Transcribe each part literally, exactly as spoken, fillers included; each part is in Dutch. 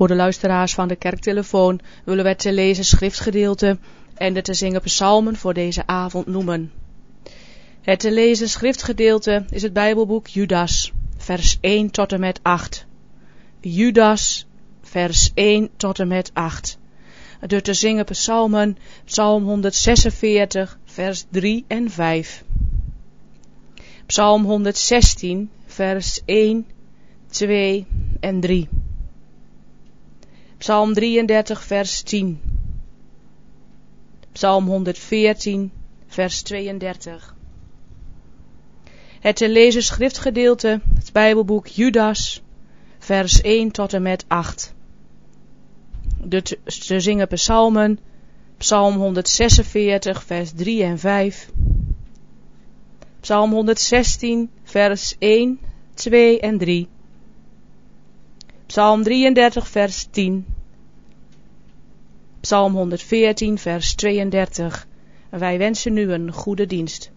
Voor de luisteraars van de kerktelefoon willen we het te lezen schriftgedeelte en de te zingen psalmen voor deze avond noemen. Het te lezen schriftgedeelte is het Bijbelboek Judas, vers één tot en met acht. Judas, vers één tot en met acht. De te zingen psalmen, psalm honderdzesenveertig, vers drie en vijf. Psalm honderdzestien, vers één, twee en drie. Psalm drieëndertig, vers tien. Psalm honderdveertien, vers tweeëndertig. Het te lezen schriftgedeelte, het Bijbelboek Judas, vers één tot en met acht. De te, te zingen psalmen, psalm honderdzesenveertig, vers drie en vijf. Psalm honderdzestien, vers één, twee en drie. Psalm drieëndertig, vers tien. Psalm honderdveertien, vers tweeëndertig. En wij wensen nu een goede dienst.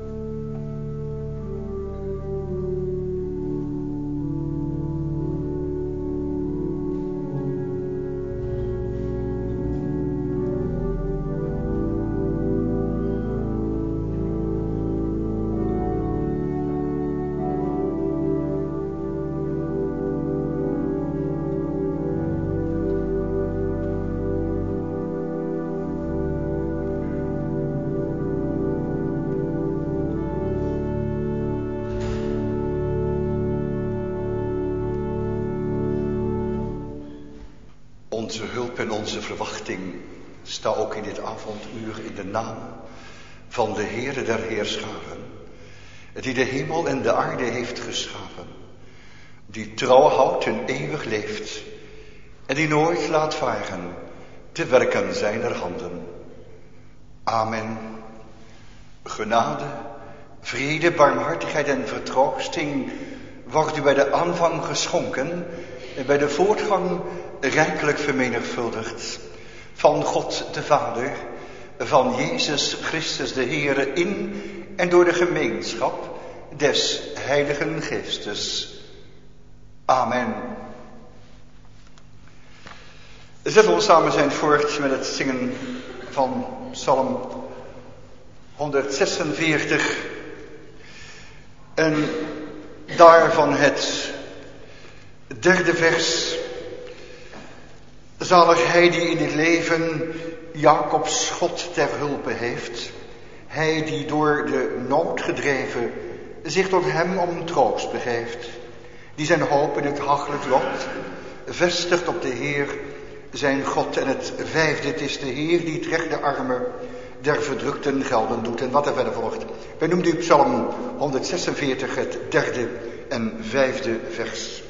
Onze hulp en onze verwachting sta ook in dit avonduur in de naam van de Heere der Heerscharen, die de hemel en de aarde heeft geschapen, die trouw houdt en eeuwig leeft en die nooit laat varen te werken zijner handen. Amen. Genade, vrede, barmhartigheid en vertroosting wordt u bij de aanvang geschonken en bij de voortgang rijkelijk vermenigvuldigd. Van God de Vader, van Jezus Christus de Heere in en door de gemeenschap des Heiligen Geestes. Amen. Zet ons samen zijn voort met het zingen van Psalm honderdzesenveertig en daarvan het derde vers. Zalig hij die in het leven Jacobs God ter hulpe heeft. Hij die door de nood gedreven zich tot hem om troost begeeft. Die zijn hoop in het hachelijk lot vestigt op de Heer zijn God. En het vijfde, het is de Heer die het recht de armen der verdrukten gelden doet. En wat er verder volgt. Wij noemen u Psalm honderdzesenveertig het derde en vijfde vers.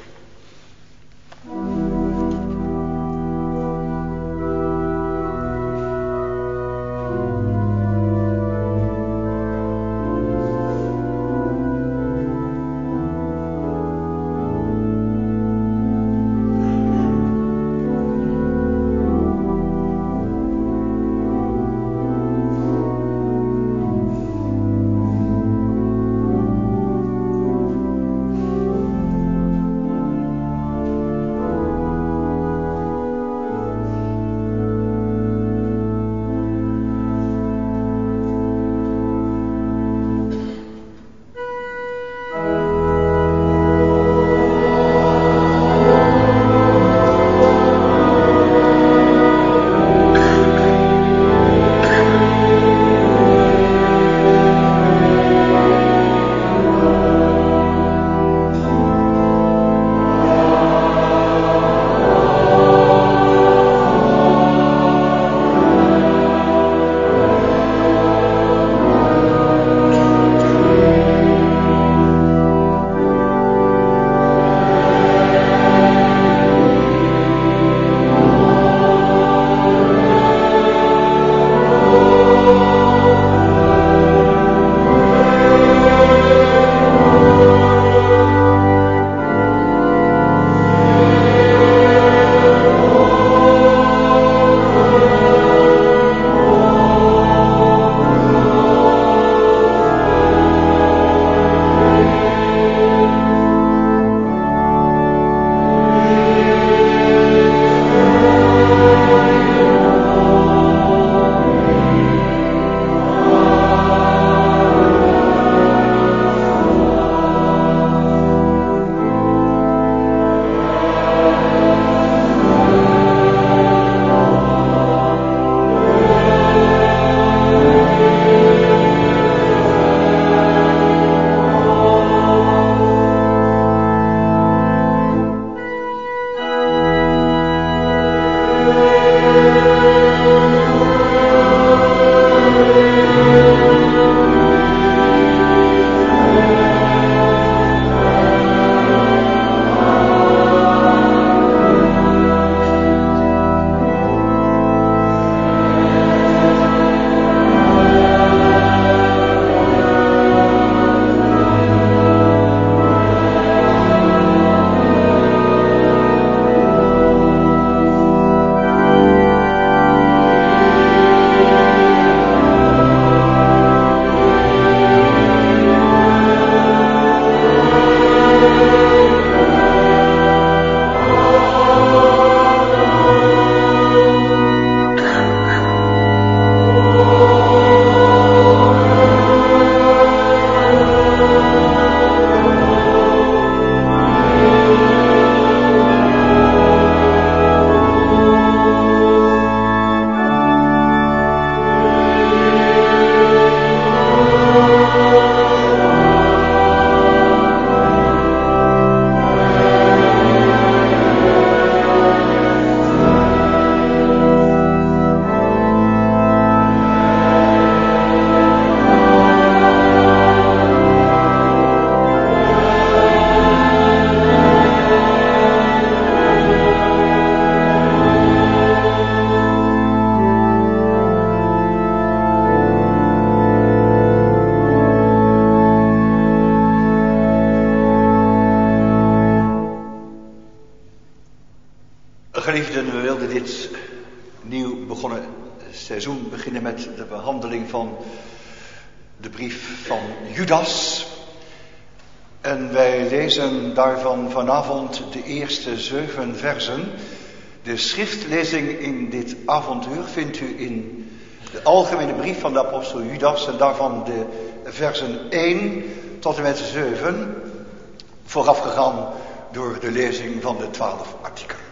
Geliefden, we wilden dit nieuw begonnen seizoen beginnen met de behandeling van de brief van Judas. En wij lezen daarvan vanavond de eerste zeven versen. De schriftlezing in dit avontuur vindt u in de algemene brief van de apostel Judas en daarvan de versen één tot en met zeven, voorafgegaan door de lezing van de twaalf artikelen.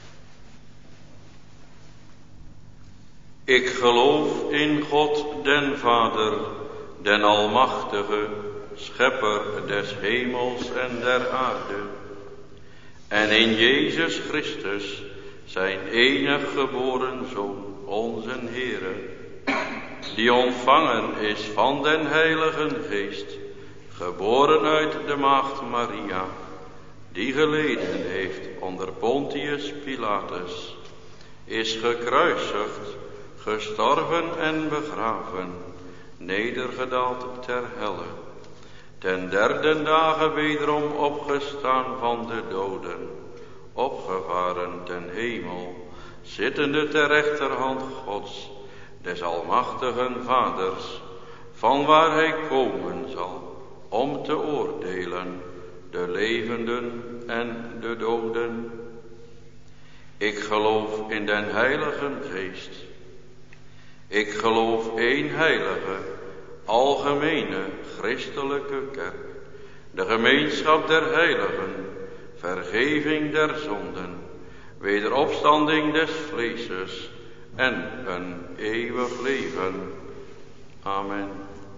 Ik geloof in God den Vader, den Almachtige, Schepper des hemels en der aarde, en in Jezus Christus, zijn enig geboren Zoon, onze Heere, die ontvangen is van den Heiligen Geest, geboren uit de maagd Maria, die geleden heeft onder Pontius Pilatus, is gekruisigd, gestorven en begraven, nedergedaald ter helle, ten derde dagen wederom opgestaan van de doden, opgevaren ten hemel, zittende ter rechterhand Gods, des almachtigen Vaders, van waar hij komen zal, om te oordelen de levenden en de doden. Ik geloof in den Heiligen Geest. Ik geloof één heilige, algemene, christelijke kerk, de gemeenschap der heiligen, vergeving der zonden, wederopstanding des vleeses en een eeuwig leven. Amen.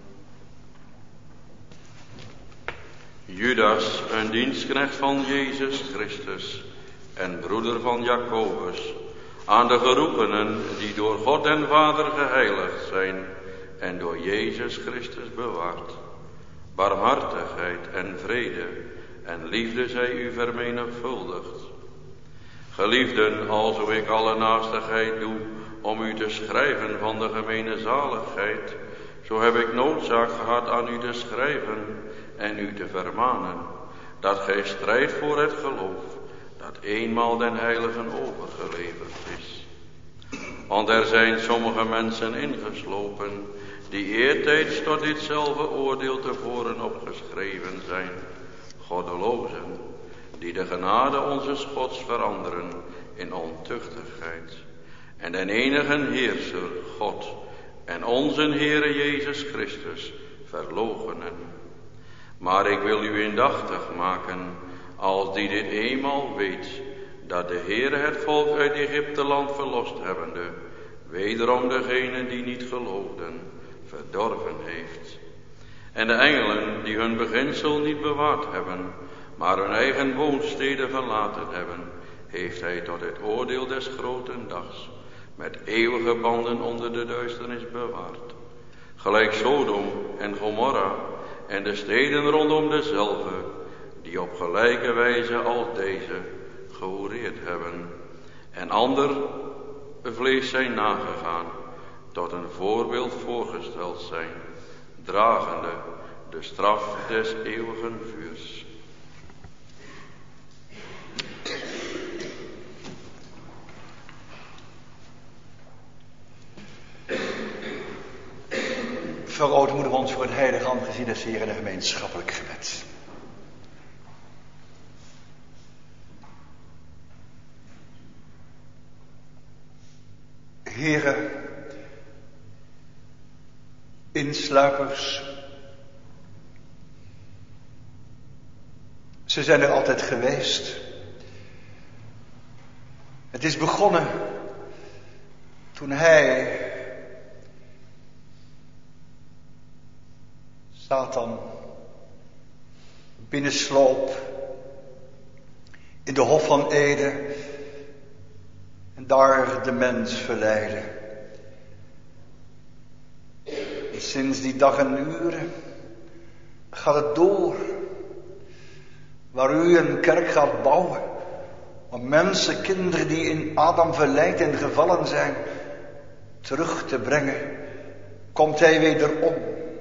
Judas, een dienstknecht van Jezus Christus en broeder van Jacobus, aan de geroepenen die door God en Vader geheiligd zijn en door Jezus Christus bewaard. Barmhartigheid en vrede en liefde zij u vermenigvuldigd. Geliefden, alzo ik alle naastigheid doe om u te schrijven van de gemene zaligheid, zo heb ik noodzaak gehad aan u te schrijven en u te vermanen, dat gij strijdt voor het geloof, dat eenmaal den heiligen overgeleverd is. Want er zijn sommige mensen ingeslopen, die eertijds tot ditzelfde oordeel tevoren opgeschreven zijn, goddelozen, die de genade onzes Gods veranderen in ontuchtigheid, en den enigen Heerser, God, en onze Heere Jezus Christus verloochenen. Maar ik wil u indachtig maken, als die dit eenmaal weet, dat de Heere het volk uit Egypte land verlost hebbende, wederom degenen die niet geloofden, verdorven heeft. En de engelen die hun beginsel niet bewaard hebben, maar hun eigen woonsteden verlaten hebben, heeft hij tot het oordeel des groten dags met eeuwige banden onder de duisternis bewaard. Gelijk Sodom en Gomorra en de steden rondom dezelve, die op gelijke wijze als deze gehoereerd hebben, en ander vlees zijn nagegaan, tot een voorbeeld voorgesteld zijn, dragende de straf des eeuwigen vuurs. Verootmoedigen we ons voor het heilige aangezien des Heeren en een gemeenschappelijk gebed. Heere, insluipers, ze zijn er altijd geweest. Het is begonnen toen hij, Satan, binnensloop in de Hof van Eden en daar de mens verleidde. En sinds die dag en uren gaat het door, waar u een kerk gaat bouwen, om mensen, kinderen die in Adam verleid en gevallen zijn, terug te brengen, komt hij wederom,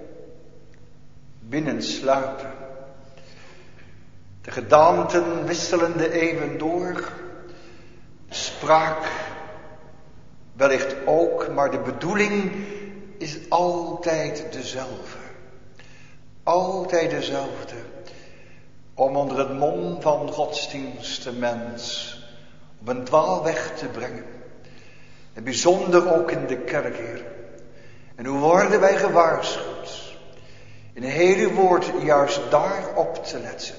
binnensluipen. De gedaanten wisselen de eeuwen door, spraak wellicht ook, maar de bedoeling is altijd dezelfde. Altijd dezelfde. Om onder het mom van godsdienst de mens op een dwaalweg te brengen. En bijzonder ook in de kerk, Heer. En hoe worden wij gewaarschuwd? In een hele woord juist daarop te letten.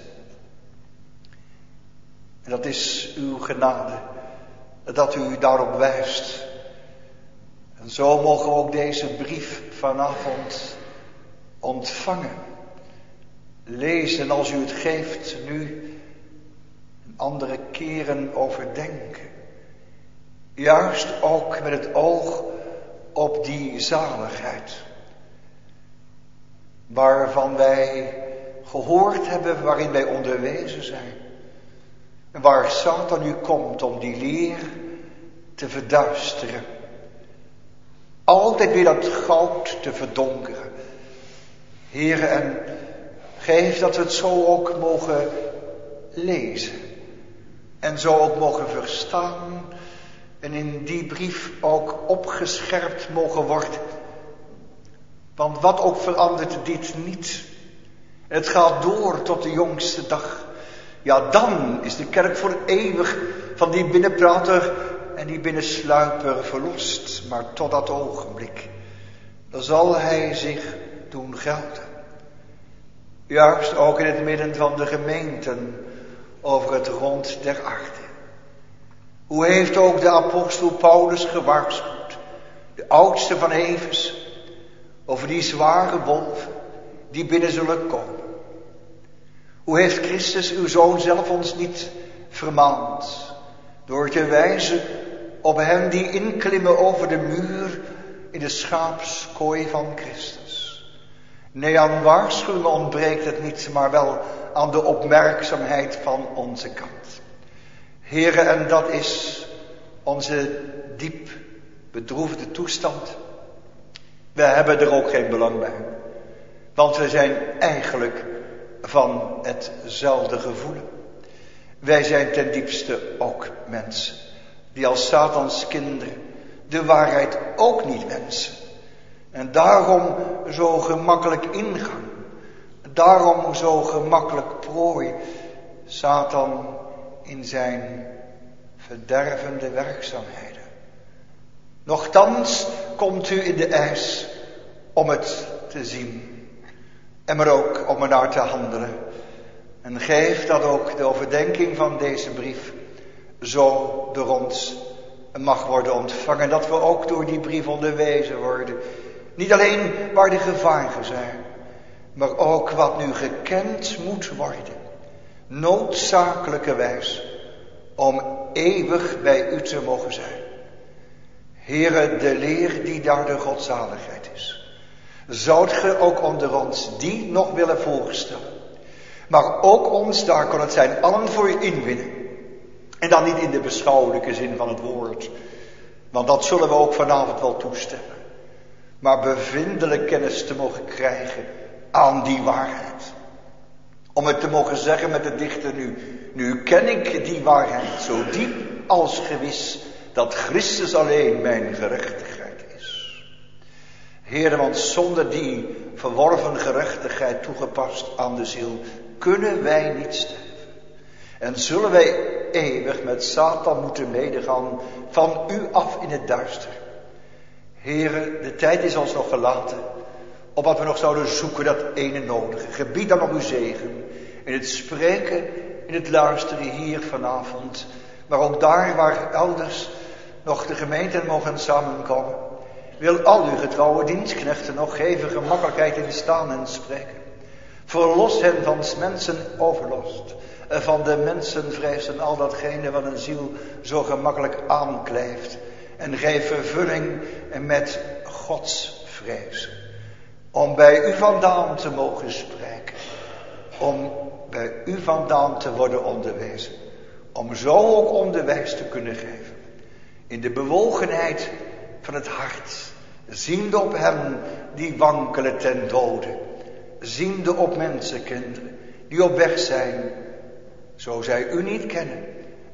En dat is uw genade. Dat u daarop wijst. En zo mogen we ook deze brief vanavond ontvangen. Lezen als u het geeft nu. En andere keren overdenken. Juist ook met het oog op die zaligheid. Waarvan wij gehoord hebben, waarin wij onderwezen zijn. En waar Satan nu komt om die leer te verduisteren. Altijd weer dat goud te verdonkeren. Heere, en geef dat we het zo ook mogen lezen. En zo ook mogen verstaan. En in die brief ook opgescherpt mogen worden. Want wat ook verandert dit niet. En het gaat door tot de jongste dag. Ja, dan is de kerk voor eeuwig van die binnenprater en die binnensluiper verlost. Maar tot dat ogenblik, dan zal hij zich doen gelden. Juist ook in het midden van de gemeenten over het rond der aarde. Hoe heeft ook de apostel Paulus gewaarschuwd, de oudste van Efeze, over die zware wolven die binnen zullen komen. Hoe heeft Christus uw Zoon zelf ons niet vermaand, door te wijzen op hen die inklimmen over de muur in de schaapskooi van Christus. Nee, aan waarschuwingen ontbreekt het niet, maar wel aan de opmerkzaamheid van onze kant. Heere, en dat is onze diep bedroefde toestand. We hebben er ook geen belang bij. Want we zijn eigenlijk van hetzelfde gevoelen. Wij zijn ten diepste ook mensen. Die als Satans kinderen de waarheid ook niet wensen. En daarom zo gemakkelijk ingaan. Daarom zo gemakkelijk prooi. Satan in zijn verdervende werkzaamheden. Nochtans komt u in de eis om het te zien. En maar ook om er naar te handelen. En geef dat ook de overdenking van deze brief zo door ons mag worden ontvangen. Dat we ook door die brief onderwezen worden. Niet alleen waar de gevaren zijn, maar ook wat nu gekend moet worden. Noodzakelijkerwijs om eeuwig bij u te mogen zijn. Heere, de leer die daar de godzaligheid is. Zoudt ge ook onder ons die nog willen voorstellen. Maar ook ons, daar kan het zijn, allen voor u inwinnen. En dan niet in de beschouwelijke zin van het woord. Want dat zullen we ook vanavond wel toestemmen. Maar bevindelijk kennis te mogen krijgen aan die waarheid. Om het te mogen zeggen met de dichter nu. Nu ken ik die waarheid zo diep als gewis. Dat Christus alleen mijn gerechtigheid is. Heere, want zonder die verworven gerechtigheid toegepast aan de ziel. Kunnen wij niet sterven. En zullen wij eeuwig met Satan moeten medegaan van u af in het duister. Heere, de tijd is ons nog gelaten. Opdat we nog zouden zoeken dat ene nodige. Gebied dan nog uw zegen. In het spreken, in het luisteren hier vanavond. Maar ook daar waar elders nog de gemeenten mogen samenkomen. Wil al uw getrouwe dienstknechten nog geven gemakkelijkheid in staan en spreken. Verlos hen van mensen overlast. Van de mensenvrees en al datgene wat een ziel zo gemakkelijk aankleeft. En geef vervulling met Gods vrees. Om bij u vandaan te mogen spreken. Om bij u vandaan te worden onderwezen. Om zo ook onderwijs te kunnen geven. In de bewogenheid van het hart. Ziende op hen die wankelen ten dode. Ziende op mensenkinderen die op weg zijn. Zo zij u niet kennen.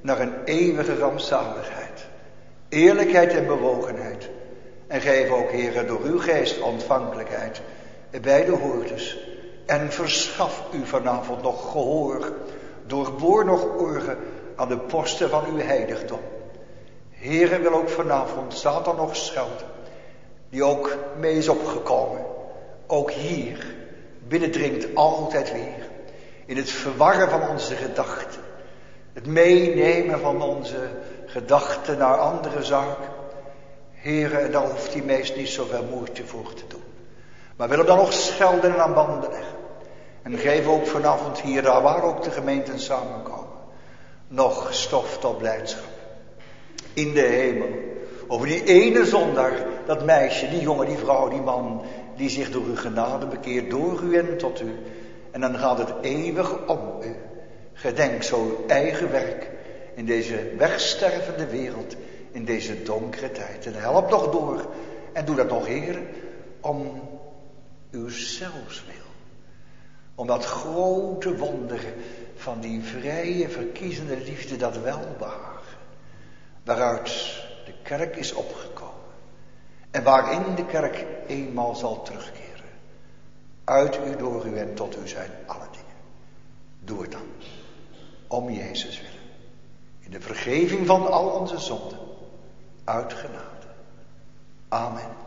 naar een eeuwige rampzaligheid, eerlijkheid en bewogenheid. En geef ook, Heere, door uw geest ontvankelijkheid bij de hoorders. En verschaf u vanavond nog gehoor, doorboor nog oren aan de posten van uw heiligdom. Heere, wil ook vanavond Satan nog schelden, die ook mee is opgekomen. Ook hier binnendringt altijd weer. In het verwarren van onze gedachten. Het meenemen van onze gedachten naar andere zaken. Heere, daar hoeft die meest niet zoveel moeite voor te doen. Maar wil hem dan nog schelden en aan banden leggen. En geef ook vanavond hier, daar waar ook de gemeenten samenkomen, nog stof tot blijdschap. In de hemel. Over die ene zondaar, dat meisje, die jongen, die vrouw, die man, die zich door uw genade bekeert, door u en tot u. En dan gaat het eeuwig om u. Gedenk zo uw eigen werk in deze wegstervende wereld, in deze donkere tijd. En help nog door. En doe dat nog, Heer, om uw zelfs wil. Om dat grote wonder van die vrije, verkiezende liefde, dat welbehagen. Waaruit de kerk is opgekomen. En waarin de kerk eenmaal zal terugkeren. Uit u, door u en tot u zijn alle dingen. Doe het dan. Om Jezus willen. In de vergeving van al onze zonden. Uit genade. Amen.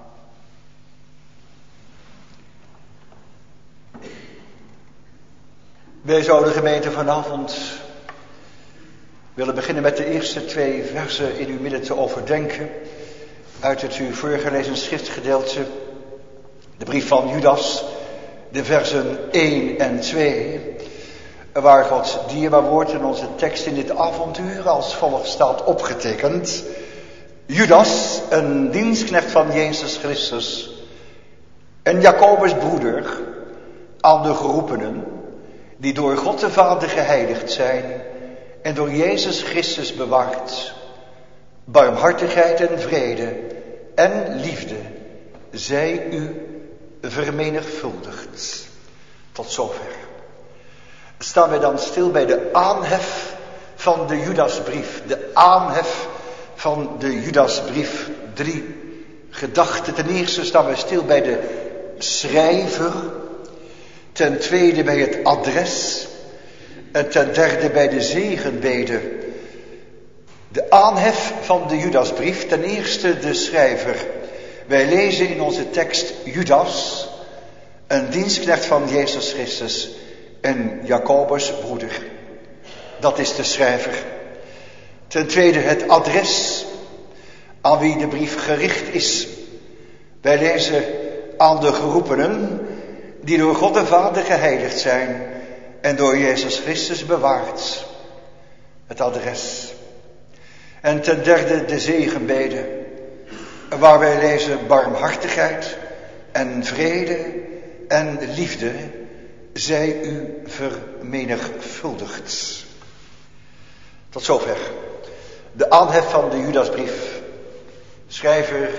Wij zouden, gemeente, vanavond willen beginnen met de eerste twee versen in uw midden te overdenken. Uit het u voorgelezen schriftgedeelte. De brief van Judas. De versen één en twee. Waar Gods dierbaar woord in onze tekst in dit avontuur als volgt staat opgetekend. Judas, een dienstknecht van Jezus Christus. En Jacobus broeder aan de geroepenen. Die door God de Vader geheiligd zijn. En door Jezus Christus bewaard. Barmhartigheid en vrede en liefde. Zij u vermenigvuldigd. Tot zover. Staan wij dan stil bij de aanhef van de Judasbrief. De aanhef van de Judasbrief. Drie gedachten. Ten eerste staan wij stil bij de schrijver. Ten tweede bij het adres. En ten derde bij de zegenbede. De aanhef van de Judasbrief. Ten eerste de schrijver. Wij lezen in onze tekst Judas, een dienstknecht van Jezus Christus en Jacobus broeder. Dat is de schrijver. Ten tweede het adres aan wie de brief gericht is. Wij lezen aan de geroepenen die door God de Vader geheiligd zijn en door Jezus Christus bewaard. Het adres. En ten derde de zegenbede. Waar wij lezen barmhartigheid en vrede en liefde, zij u vermenigvuldigd. Tot zover. De aanhef van de Judasbrief. Schrijver,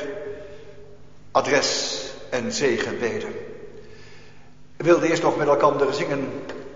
adres en zegenbede. We wilden eerst nog met elkaar zingen.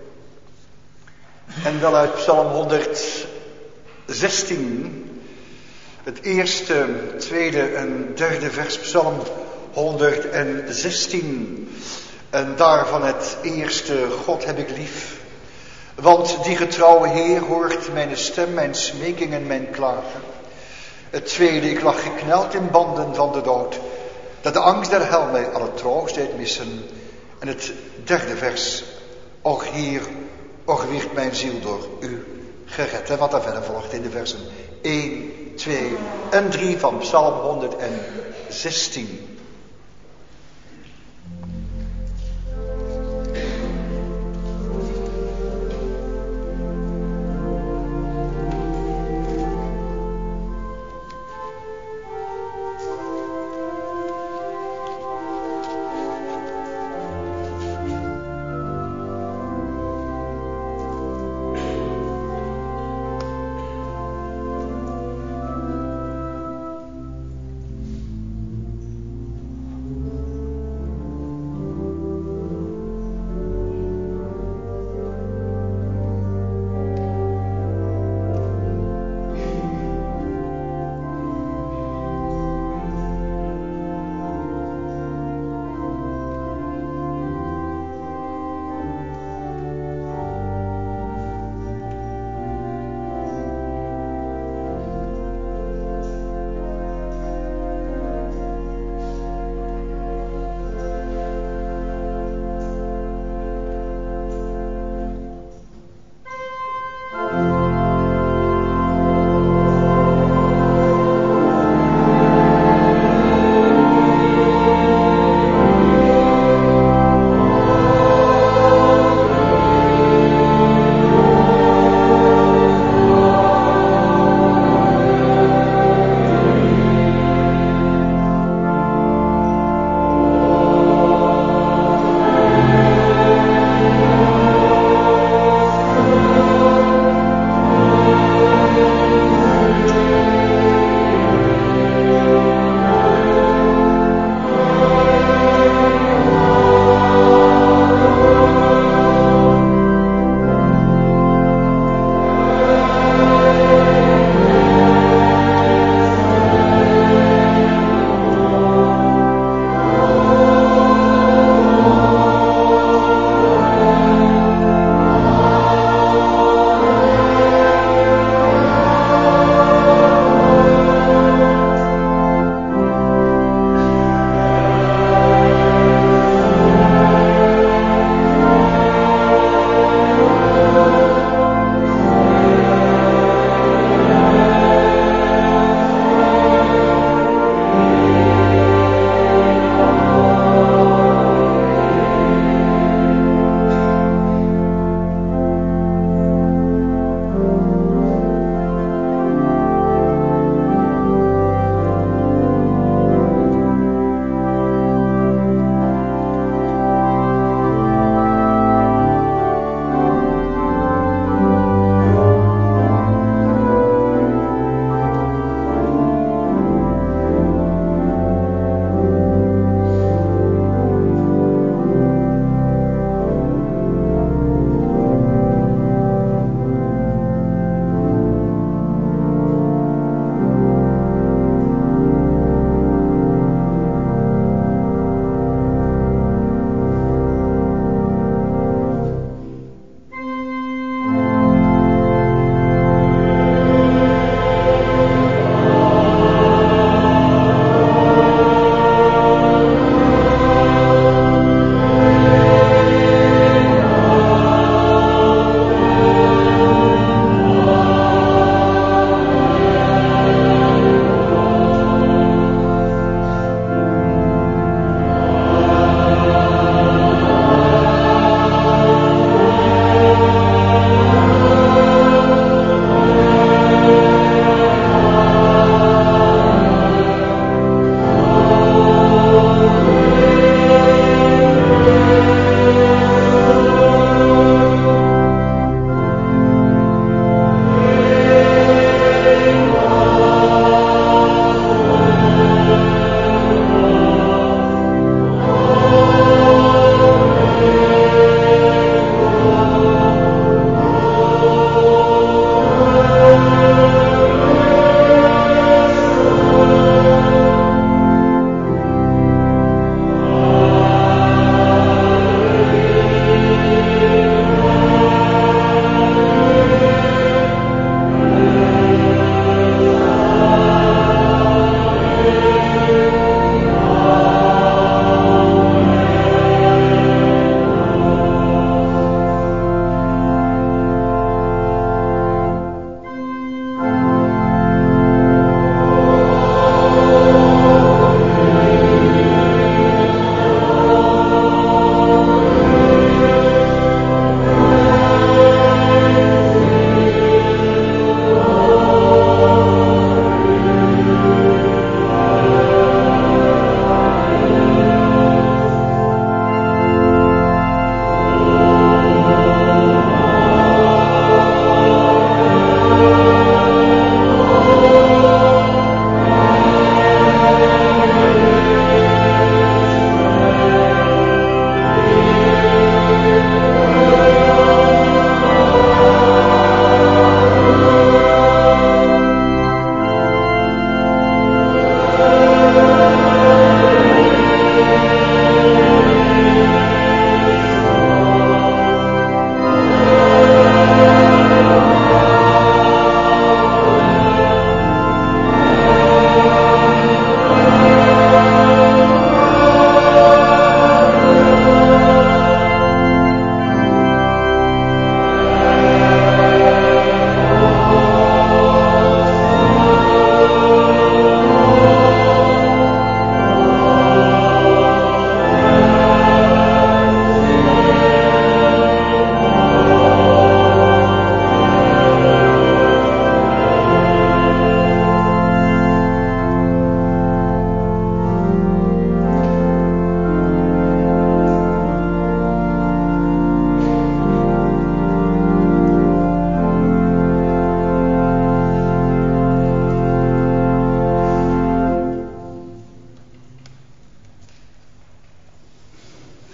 En wel uit Psalm honderdzestien. Het eerste, tweede en derde vers, Psalm honderdzestien. En daarvan het eerste, God heb ik lief. Want die getrouwe Heer hoort mijn stem, mijn smeking en mijn klagen. Het tweede, ik lag gekneld in banden van de dood. Dat de angst der hel mij alle troost deed missen. En het derde vers, och Heer, och werd mijn ziel door u gered. En wat daar verder volgt in de versen één, twee en drie van Psalm honderdzestien.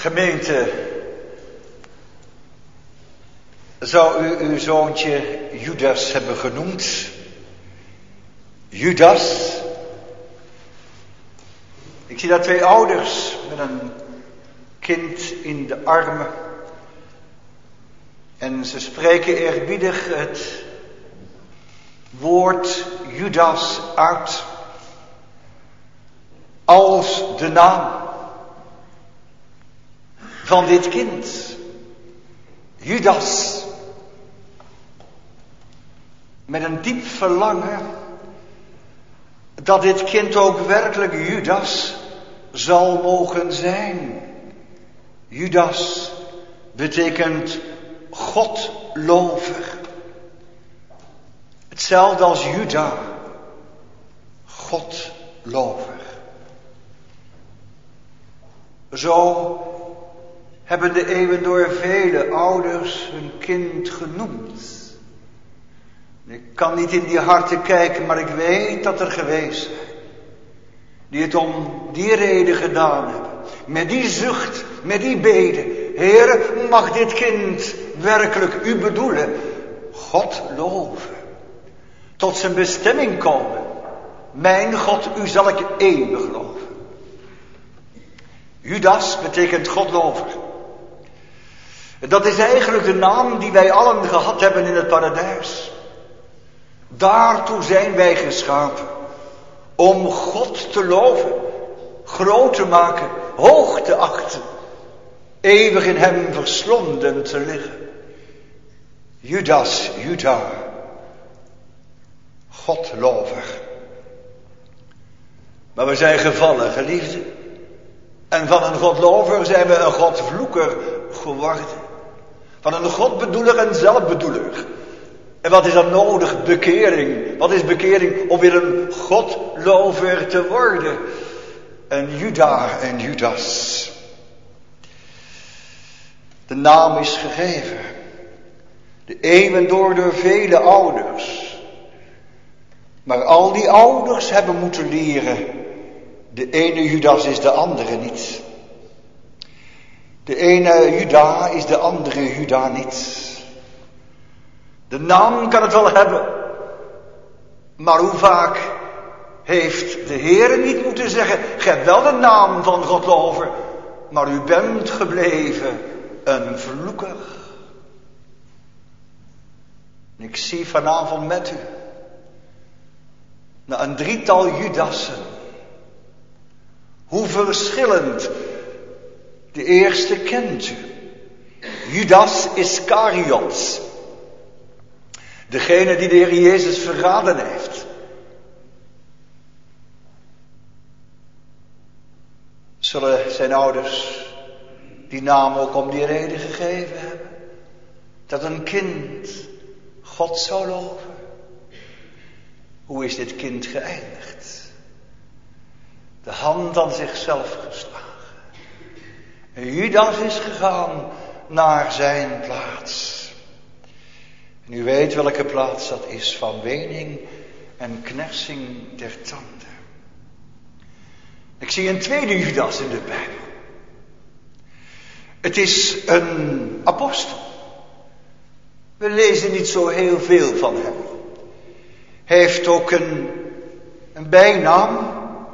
Gemeente, zou u uw zoontje Judas hebben genoemd? Judas? Ik zie daar twee ouders met een kind in de armen. En ze spreken eerbiedig het woord Judas uit. Als de naam van dit kind. Judas. Met een diep verlangen dat dit kind ook werkelijk Judas zal mogen zijn. Judas betekent Godlover. Hetzelfde als Juda. Godlover. Zo hebben de eeuwen door vele ouders hun kind genoemd. Ik kan niet in die harten kijken, maar ik weet dat er geweest zijn die het om die reden gedaan hebben. Met die zucht, met die bede. Heere, mag dit kind werkelijk u bedoelen. God loven. Tot zijn bestemming komen. Mijn God, u zal ik eeuwig loven. Judas betekent Godlover. Dat is eigenlijk de naam die wij allen gehad hebben in het paradijs. Daartoe zijn wij geschapen. Om God te loven. Groot te maken. Hoog te achten. Eeuwig in hem verslonden te liggen. Judas, Juda. Godlover. Maar we zijn gevallen, geliefden. En van een godlover zijn we een godvloeker geworden. Van een godbedoeler en zelfbedoeler. En wat is dan nodig? Bekering. Wat is bekering? Om weer een godlover te worden. Een Juda en Judas. De naam is gegeven. De eeuwen door door vele ouders. Maar al die ouders hebben moeten leren. De ene Judas is de andere niet. De ene Juda is de andere Juda niet. De naam kan het wel hebben. Maar hoe vaak heeft de Heer niet moeten zeggen. Gij hebt wel de naam van Godlover. Maar u bent gebleven een vloeker. En ik zie vanavond met u. Na een drietal Judassen. Hoe verschillend. De eerste kent u. Judas Iskariot. Degene die de Heer Jezus verraden heeft. Zullen zijn ouders die naam ook om die reden gegeven hebben? Dat een kind God zou loven. Hoe is dit kind geëindigd? De hand aan zichzelf geslagen. En Judas is gegaan naar zijn plaats. En u weet welke plaats dat is, van wening en knersing der tanden. Ik zie een tweede Judas in de Bijbel. Het is een apostel. We lezen niet zo heel veel van hem. Hij heeft ook een, een bijnaam.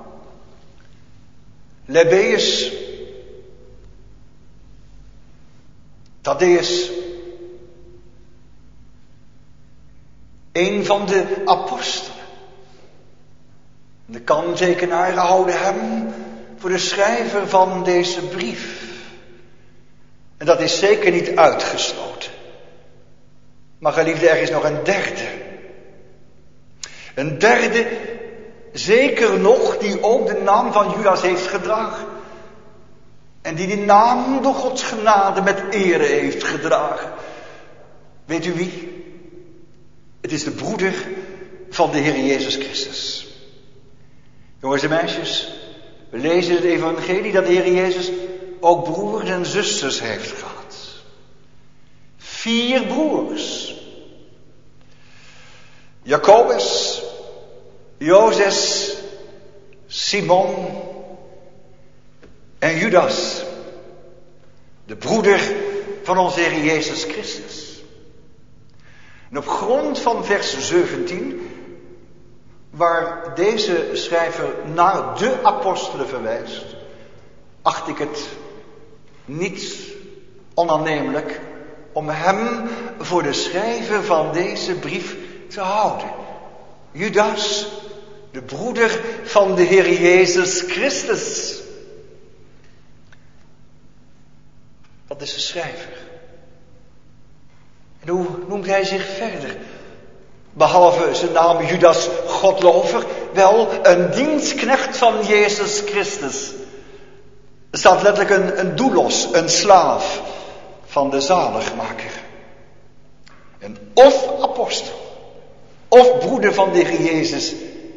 Lebbeus. Thaddeus. Een van de apostelen. De kanttekenaar houden hem voor de schrijver van deze brief. En dat is zeker niet uitgesloten. Maar geliefde, er is nog een derde. Een derde, zeker nog, die ook de naam van Judas heeft gedragen. En die die naam door Gods genade met ere heeft gedragen. Weet u wie? Het is de broeder van de Heer Jezus Christus. Jongens en meisjes, we lezen het evangelie dat de Heer Jezus ook broers en zusters heeft gehad. Vier broers. Jacobus, Jozes, Simon en Judas. De broeder van onze Heer Jezus Christus. En op grond van vers zeventien, waar deze schrijver naar de apostelen verwijst, acht ik het niet onaannemelijk om hem voor de schrijver van deze brief te houden. Judas, de broeder van de Heer Jezus Christus. Dat is de schrijver. En hoe noemt hij zich verder? Behalve zijn naam Judas Godlover, wel een dienstknecht van Jezus Christus. Er staat letterlijk een, een doulos, een slaaf van de zaligmaker. En of apostel, of broeder van de Heer Jezus.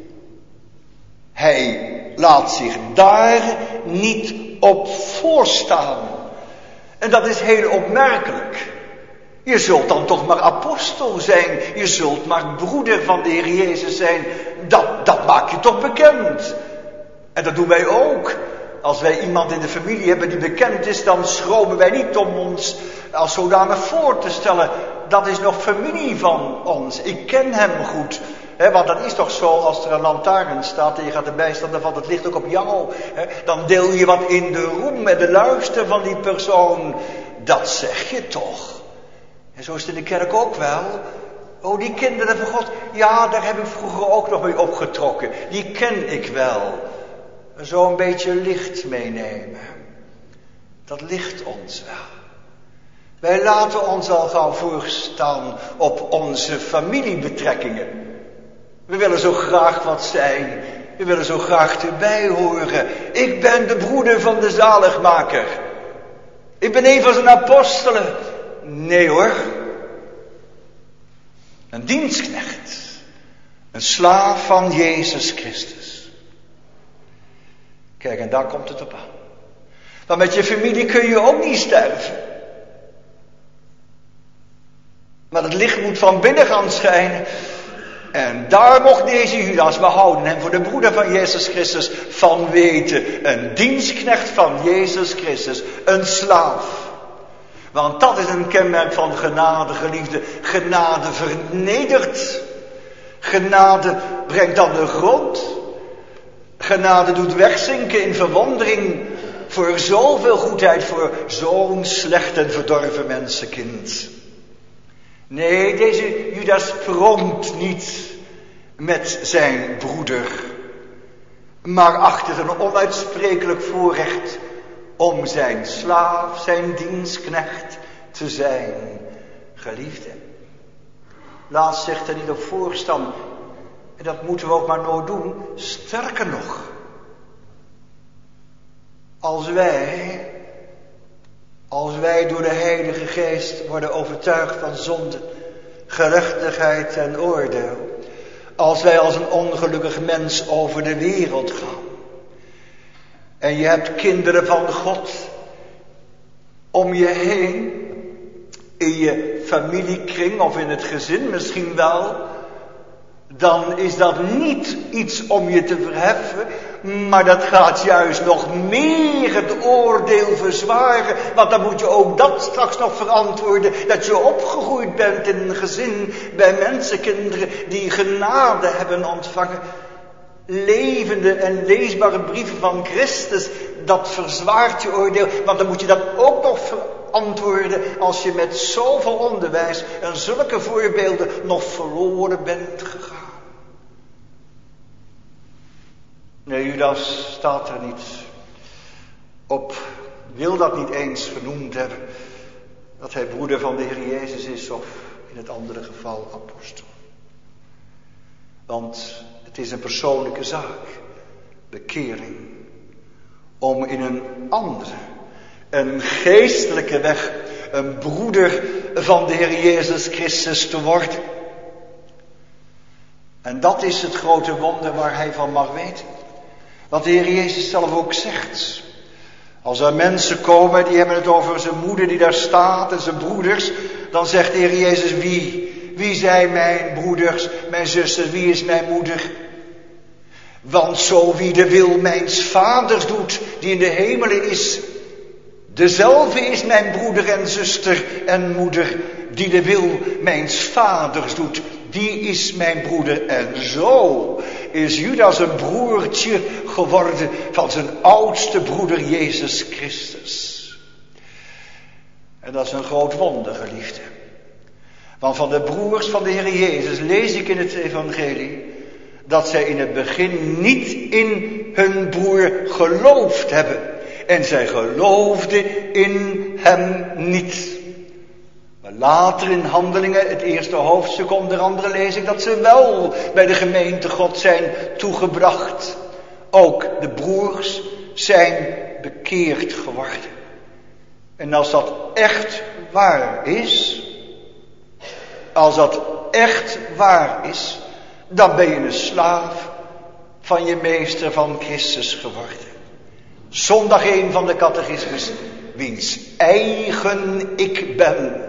Hij laat zich daar niet op voorstaan. En dat is heel opmerkelijk. Je zult dan toch maar apostel zijn. Je zult maar broeder van de Heer Jezus zijn. Dat, dat maak je toch bekend. En dat doen wij ook. Als wij iemand in de familie hebben die bekend is, dan schromen wij niet om ons als zodanig voor te stellen. Dat is nog familie van ons. Ik ken hem goed. He, want dat is toch zo, als er een lantaarn staat en je gaat erbij staan, dan valt het licht ook op jou. He, dan deel je wat in de roem en de luister van die persoon. Dat zeg je toch. En zo is het in de kerk ook wel. Oh, die kinderen van God, ja, daar heb ik vroeger ook nog mee opgetrokken. Die ken ik wel. Zo een beetje licht meenemen. Dat ligt ons wel. Wij laten ons al gauw voorstaan op onze familiebetrekkingen. We willen zo graag wat zijn. We willen zo graag erbij horen. Ik ben de broeder van de zaligmaker. Ik ben een van zijn apostelen. Nee hoor. Een dienstknecht. Een slaaf van Jezus Christus. Kijk, en daar komt het op aan. Want met je familie kun je ook niet sterven. Maar het licht moet van binnen gaan schijnen. En daar mocht deze Judas me houden. En voor de broeder van Jezus Christus van weten. Een dienstknecht van Jezus Christus. Een slaaf. Want dat is een kenmerk van genade, geliefde. Genade vernedert. Genade brengt aan de grond. Genade doet wegzinken in verwondering. Voor zoveel goedheid. Voor zo'n slecht en verdorven mensenkind. Nee, deze Judas pronkt niet met zijn broeder, maar acht het een onuitsprekelijk voorrecht om zijn slaaf, zijn dienstknecht te zijn. Geliefde, laat zich er niet op voorstaan, en dat moeten we ook maar nooit doen. Sterker nog, als wij... Als wij door de Heilige Geest worden overtuigd van zonde, gerechtigheid en oordeel. Als wij als een ongelukkig mens over de wereld gaan. En je hebt kinderen van God om je heen. In je familiekring of in het gezin misschien wel. Dan is dat niet iets om je te verheffen, maar dat gaat juist nog meer het oordeel verzwaren. Want dan moet je ook dat straks nog verantwoorden, dat je opgegroeid bent in een gezin bij mensenkinderen die genade hebben ontvangen. Levende en leesbare brieven van Christus, dat verzwaart je oordeel, want dan moet je dat ook nog verantwoorden als je met zoveel onderwijs en zulke voorbeelden nog verloren bent gegaan. Nee, Judas staat er niet op, wil dat niet eens genoemd hebben, dat hij broeder van de Heer Jezus is of in het andere geval apostel. Want het is een persoonlijke zaak, bekering, om in een andere, een geestelijke weg, een broeder van de Heer Jezus Christus te worden. En dat is het grote wonder waar hij van mag weten. Wat de Heer Jezus zelf ook zegt. Als er mensen komen die hebben het over zijn moeder die daar staat en zijn broeders, dan zegt de Heer Jezus, wie? Wie zijn mijn broeders, mijn zusters, wie is mijn moeder? Want zo wie de wil mijns vaders doet, die in de hemelen is, Dezelfde is mijn broeder en zuster en moeder, die de wil mijns vaders doet. Die is mijn broeder. En zo is Judas een broertje geworden van zijn oudste broeder Jezus Christus. En dat is een groot wonder, geliefde. Want van de broers van de Heer Jezus lees ik in het evangelie dat zij in het begin niet in hun broer geloofd hebben. En zij geloofden in hem niet. Maar later in Handelingen, het eerste hoofdstuk onder andere, lees ik dat ze wel bij de gemeente God zijn toegebracht. Ook de broers zijn bekeerd geworden. En als dat echt waar is, als dat echt waar is, dan ben je een slaaf van je meester, van Christus geworden. Zondag één van de catechismus, wiens eigen ik ben.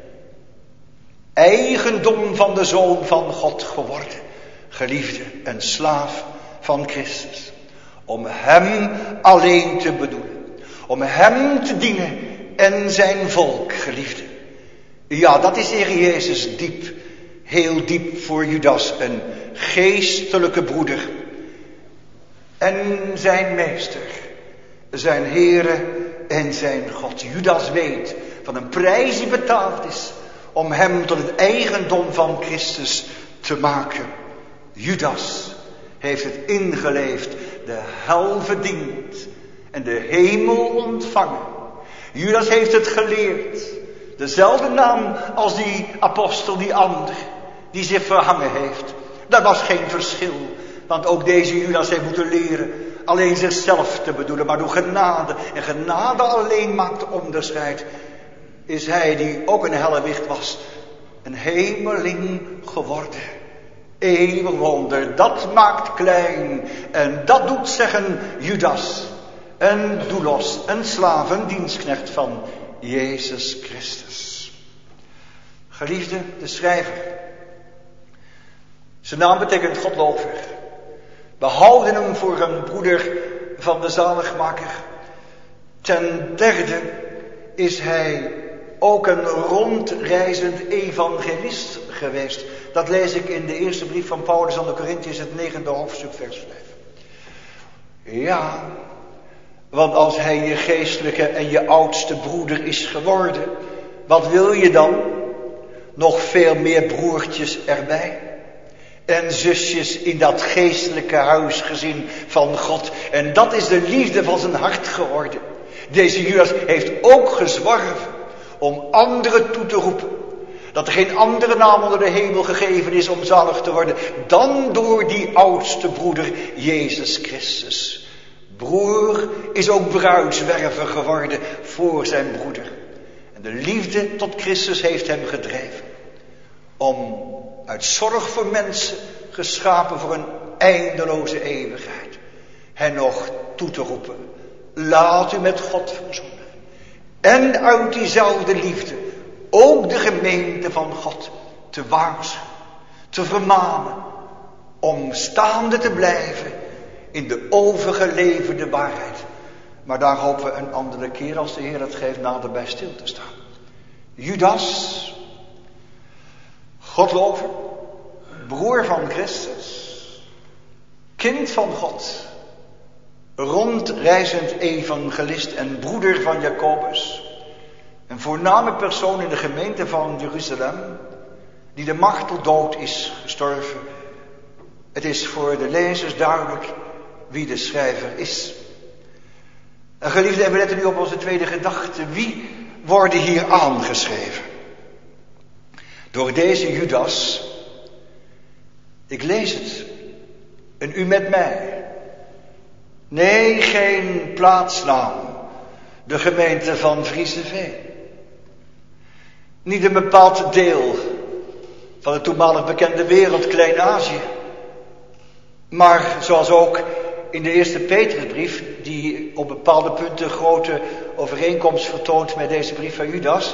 Eigendom van de Zoon van God geworden. Geliefde, een slaaf van Christus. Om hem alleen te bedoelen. Om hem te dienen en zijn volk, geliefde. Ja, dat is de Heer Jezus diep, heel diep voor Judas, een geestelijke broeder. En zijn meester, zijn Heere en zijn God. Judas weet van een prijs die betaald is om hem tot het eigendom van Christus te maken. Judas heeft het ingeleefd, de hel verdiend en de hemel ontvangen. Judas heeft het geleerd. Dezelfde naam als die apostel, die ander, die zich verhangen heeft. Daar was geen verschil. Want ook deze Judas heeft moeten leren alleen zichzelf te bedoelen. Maar door genade, en genade alleen maakt onderscheid, is hij, die ook een hellewicht was, een hemeling geworden. Eeuwig wonder, dat maakt klein. En dat doet zeggen Judas, een doulos, een slaaf, een dienstknecht van Jezus Christus. Geliefde, de schrijver. Zijn naam betekent Godlover. We houden hem voor een broeder van de zaligmaker. Ten derde is hij ook een rondreizend evangelist geweest. Dat lees ik in de eerste brief van Paulus aan de Korintiërs, het negende hoofdstuk, vers vijf. Ja, want als hij je geestelijke en je oudste broeder is geworden, wat wil je dan? Nog veel meer broertjes erbij. En zusjes in dat geestelijke huisgezin van God. En dat is de liefde van zijn hart geworden. Deze Judas heeft ook gezworven om anderen toe te roepen. Dat er geen andere naam onder de hemel gegeven is om zalig te worden dan door die oudste broeder Jezus Christus. Broer is ook bruidswerver geworden voor zijn broeder. En de liefde tot Christus heeft hem gedreven. Om uit zorg voor mensen, geschapen voor een eindeloze eeuwigheid, hen nog toe te roepen. Laat u met God verzoenen. En uit diezelfde liefde ook de gemeente van God te waarschuwen, te vermanen, om staande te blijven in de overgeleverde waarheid. Maar daar hopen we een andere keer, als de Heer het geeft, naderbij stil te staan. Judas, Godlover, broer van Christus, kind van God, rondreizend evangelist en broeder van Jacobus, een voorname persoon in de gemeente van Jeruzalem, die de marteldood is gestorven. Het is voor de lezers duidelijk wie de schrijver is. En geliefden, en we letten nu op onze tweede gedachte. Wie worden hier aangeschreven? Door deze Judas. Ik lees het. En u met mij. Nee, geen plaatsnaam. De gemeente van Vriezeveen. Niet een bepaald deel van het toenmalig bekende wereld, Klein-Azië. Maar zoals ook in de eerste Petrusbrief, die op bepaalde punten grote overeenkomst vertoont met deze brief van Judas.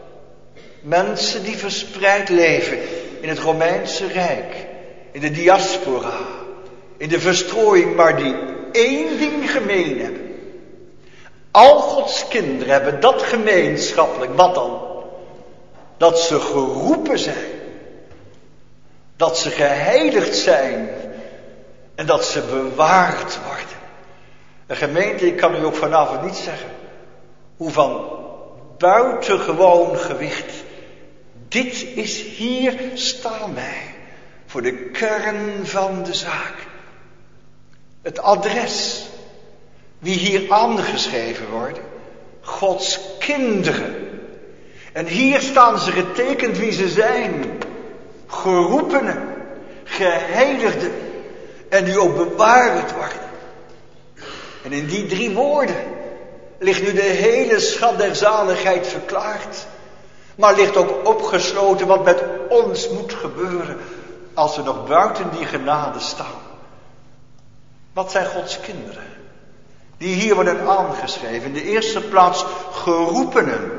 Mensen die verspreid leven in het Romeinse Rijk, in de diaspora, in de verstrooiing, maar die één ding gemeen hebben. Al Gods kinderen hebben dat gemeenschappelijk. Wat dan? Dat ze geroepen zijn. Dat ze geheiligd zijn. En dat ze bewaard worden. Een gemeente, ik kan u ook vanavond niet zeggen hoe van buitengewoon gewicht. Dit is hier staan wij. Voor de kern van de zaak. Het adres. Wie hier aangeschreven worden. Gods kinderen. En hier staan ze getekend wie ze zijn. Geroepenen. Geheiligden. En die ook bewaard worden. En in die drie woorden ligt nu de hele schat der zaligheid verklaard. Maar ligt ook opgesloten wat met ons moet gebeuren als we nog buiten die genade staan. Wat zijn Gods kinderen? Die hier worden aangeschreven. In de eerste plaats geroepenen.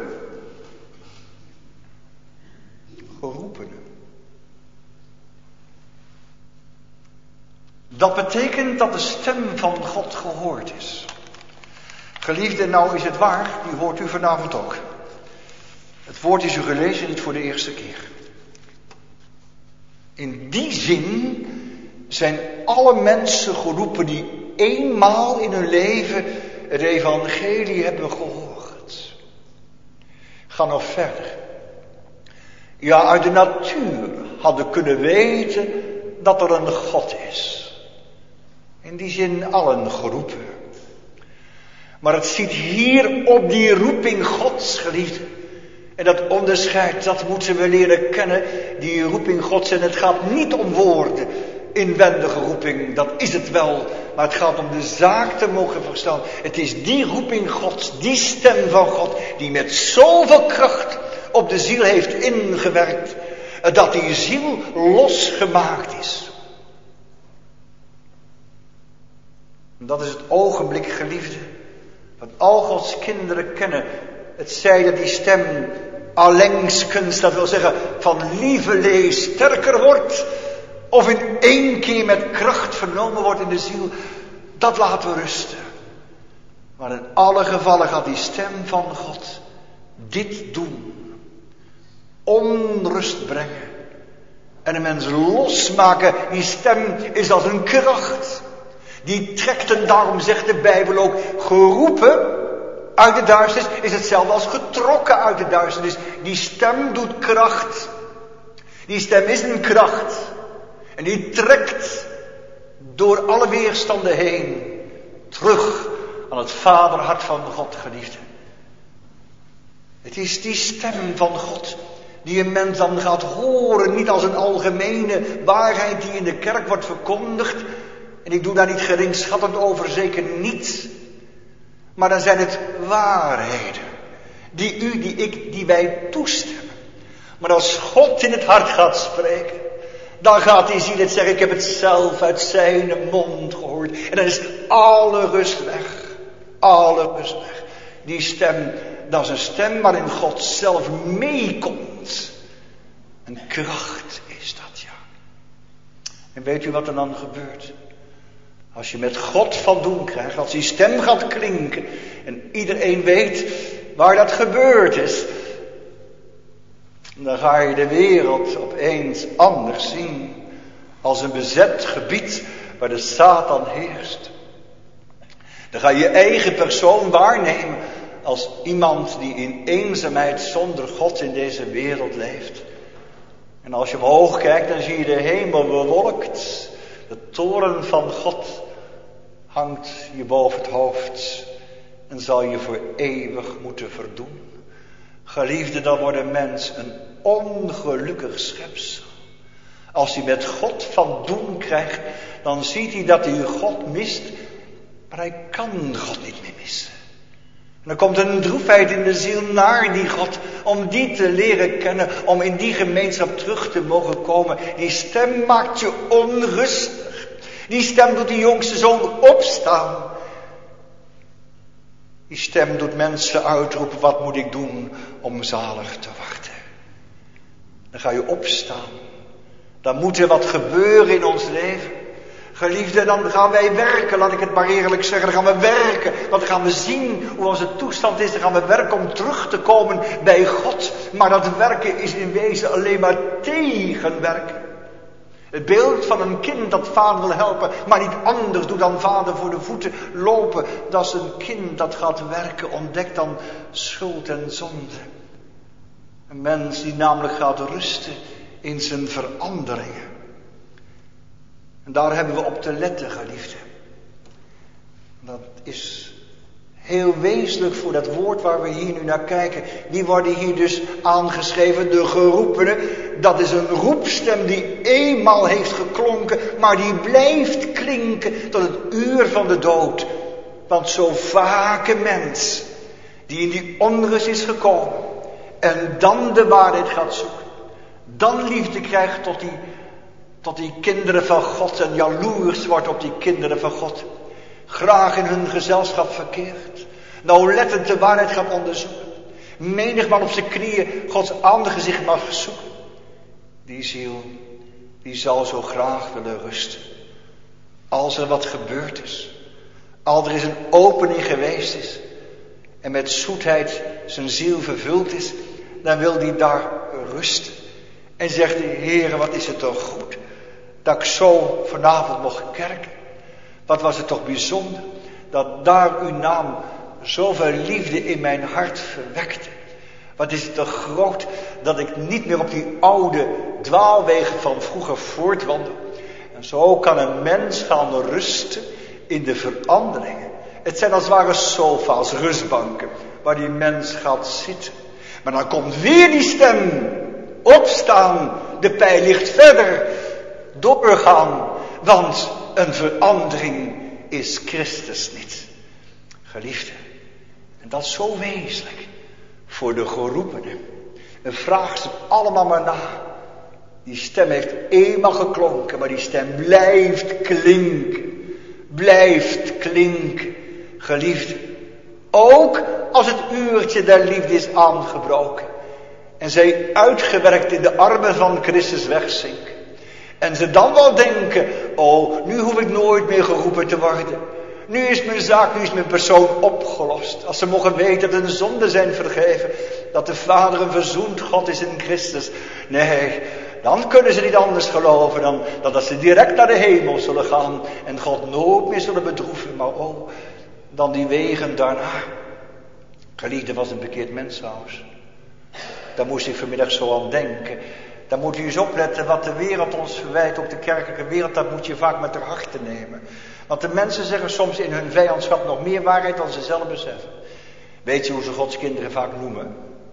Geroepenen. Dat betekent dat de stem van God gehoord is. Geliefde, nou is het waar, die hoort u vanavond ook. Het woord is u gelezen niet voor de eerste keer. In die zin zijn alle mensen geroepen die eenmaal in hun leven het evangelie hebben gehoord. Ga nog verder. Ja, uit de natuur hadden kunnen weten dat er een God is. In die zin allen geroepen. Maar het ziet hier op die roeping Gods, geliefde. En dat onderscheid, dat moeten we leren kennen. Die roeping Gods. En het gaat niet om woorden. Inwendige roeping, dat is het wel. Maar het gaat om de zaak te mogen verstaan. Het is die roeping Gods, die stem van God. Die met zoveel kracht op de ziel heeft ingewerkt. Dat die ziel losgemaakt is. Dat is het ogenblik, geliefde. Wat al Gods kinderen kennen. Het zij dat die stem allengskens, dat wil zeggen van lieverlee sterker wordt. Of in één keer met kracht vernomen wordt in de ziel. Dat laten we rusten. Maar in alle gevallen gaat die stem van God dit doen. Onrust brengen. En een mens losmaken. Die stem is als een kracht. Die trekt, en daarom zegt de Bijbel ook, geroepen uit de duisternis is hetzelfde als getrokken uit de duisternis. Die stem doet kracht. Die stem is een kracht. En die trekt door alle weerstanden heen terug aan het vaderhart van God, geliefde. Het is die stem van God die een mens dan gaat horen, niet als een algemene waarheid die in de kerk wordt verkondigd. En ik doe daar niet geringschattend over, zeker niet. Maar dan zijn het waarheden. Die u, die ik, die wij toestemmen. Maar als God in het hart gaat spreken. Dan gaat die ziel het zeggen, ik heb het zelf uit zijn mond gehoord. En dan is alle rust weg. Alle rust weg. Die stem, dat is een stem waarin God zelf meekomt. Een kracht is dat, ja. En weet u wat er dan gebeurt? Als je met God van doen krijgt, als die stem gaat klinken en iedereen weet waar dat gebeurd is, dan ga je de wereld opeens anders zien als een bezet gebied waar de Satan heerst. Dan ga je je eigen persoon waarnemen als iemand die in eenzaamheid zonder God in deze wereld leeft. En als je omhoog kijkt, dan zie je de hemel bewolkt. De toren van God hangt je boven het hoofd en zal je voor eeuwig moeten verdoen. Geliefde, dan wordt een mens een ongelukkig schepsel. Als hij met God van doen krijgt, dan ziet hij dat hij God mist, maar hij kan God niet meer missen. En er komt een droefheid in de ziel naar die God, om die te leren kennen, om in die gemeenschap terug te mogen komen. Die stem maakt je onrustig. Die stem doet die jongste zoon opstaan. Die stem doet mensen uitroepen, wat moet ik doen om zalig te worden? Dan ga je opstaan. Dan moet er wat gebeuren in ons leven. Geliefden, dan gaan wij werken, laat ik het maar eerlijk zeggen. Dan gaan we werken, want dan gaan we zien hoe onze toestand is. Dan gaan we werken om terug te komen bij God. Maar dat werken is in wezen alleen maar tegenwerken. Het beeld van een kind dat vader wil helpen, maar niet anders doet dan vader voor de voeten lopen. Dat is een kind dat gaat werken, ontdekt dan schuld en zonde. Een mens die namelijk gaat rusten in zijn veranderingen. En daar hebben we op te letten, geliefden. Dat is heel wezenlijk voor dat woord waar we hier nu naar kijken. Die worden hier dus aangeschreven, de geroepenen. Dat is een roepstem die eenmaal heeft geklonken, maar die blijft klinken tot het uur van de dood. Want zo vaak een mens die in die onrust is gekomen en dan de waarheid gaat zoeken, dan liefde krijgt tot die, tot die kinderen van God en jaloers wordt op die kinderen van God, graag in hun gezelschap verkeert, nauwlettend de waarheid gaat onderzoeken, menigmaal op zijn knieën Gods aangezicht mag zoeken. Die ziel, die zal zo graag willen rusten. Als er wat gebeurd is, als er eens een opening geweest is en met zoetheid zijn ziel vervuld is, dan wil die daar rusten. En zegt de Heere, wat is het toch goed dat ik zo vanavond mocht kerken. Wat was het toch bijzonder dat daar uw naam zoveel liefde in mijn hart verwekte. Wat is het toch groot dat ik niet meer op die oude dwaalwegen van vroeger voortwandel. En zo kan een mens gaan rusten in de veranderingen. Het zijn als het ware sofa's, rustbanken, waar die mens gaat zitten. Maar dan komt weer die stem. Opstaan, de pijl ligt verder. Doorgaan, want een verandering is Christus niet. Geliefde, en dat is zo wezenlijk voor de geroepenen. En vraag ze allemaal maar na. Die stem heeft eenmaal geklonken, maar die stem blijft klinken. Blijft klinken. Geliefde, ook als het uurtje der liefde is aangebroken en zij uitgewerkt in de armen van Christus wegzinken. En ze dan wel denken, oh, nu hoef ik nooit meer geroepen te worden. Nu is mijn zaak, nu is mijn persoon opgelost. Als ze mogen weten dat hun zonden zijn vergeven, dat de Vader een verzoend God is in Christus. Nee, dan kunnen ze niet anders geloven dan dat ze direct naar de hemel zullen gaan en God nooit meer zullen bedroeven. Maar oh, dan die wegen daarna. Geliefde, was een bekeerd mens trouwens. Daar moest ik vanmiddag zo aan denken. Dan moet u eens opletten wat de wereld ons verwijt, ook de kerkelijke wereld, dat moet je vaak met haar hart nemen. Want de mensen zeggen soms in hun vijandschap nog meer waarheid dan ze zelf beseffen. Weet je hoe ze Gods kinderen vaak noemen?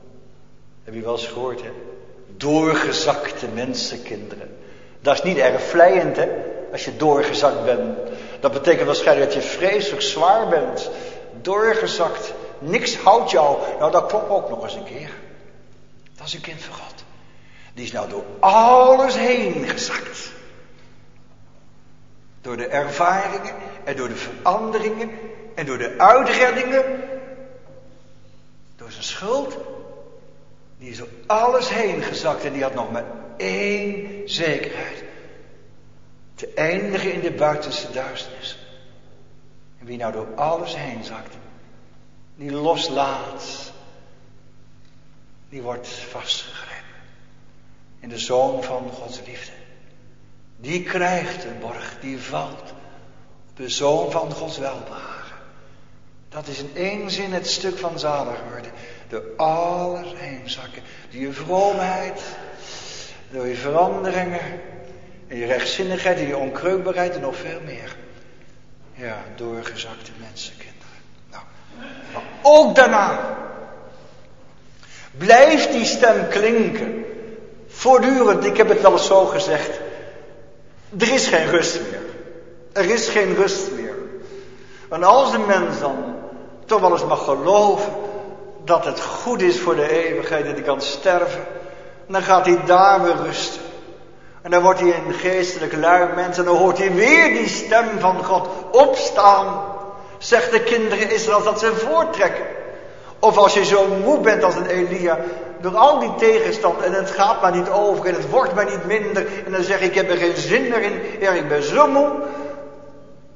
Heb je wel eens gehoord, hè? Doorgezakte mensenkinderen. Dat is niet erg vleiend, hè? Als je doorgezakt bent. Dat betekent waarschijnlijk dat je vreselijk zwaar bent. Doorgezakt. Niks houdt jou. Nou, dat klopt ook nog eens een keer. Dat is een kind van God. Die is nou door alles heen gezakt. Door de ervaringen en door de veranderingen en door de uitreddingen. Door zijn schuld. Die is door alles heen gezakt en die had nog maar één zekerheid. Te eindigen in de buitenste duisternis. En wie nou door alles heen zakt, die loslaat, die wordt vastgegrepen in de zoon van Gods liefde. Die krijgt een borg, die valt op de zoon van Gods welbehagen. Dat is in één zin het stuk van zalig worden. Door alles heen zakken. Door je vroomheid, door je veranderingen, en je rechtzinnigheid en je onkreukbaarheid en nog veel meer. Ja, doorgezakte mensenkinderen. Nou, maar ook daarna blijft die stem klinken. Voortdurend, ik heb het wel eens zo gezegd. Er is geen rust meer. Er is geen rust meer. En als de mens dan toch wel eens mag geloven dat het goed is voor de eeuwigheid dat hij kan sterven, dan gaat hij daar weer rusten. En dan wordt hij een geestelijk lui mens en dan hoort hij weer die stem van God opstaan. Zegt de kinderen Israël dat ze voortrekken. Of als je zo moe bent als een Elia, door al die tegenstand en het gaat maar niet over en het wordt maar niet minder. En dan zeg ik, ik heb er geen zin meer in. Ja, ik ben zo moe.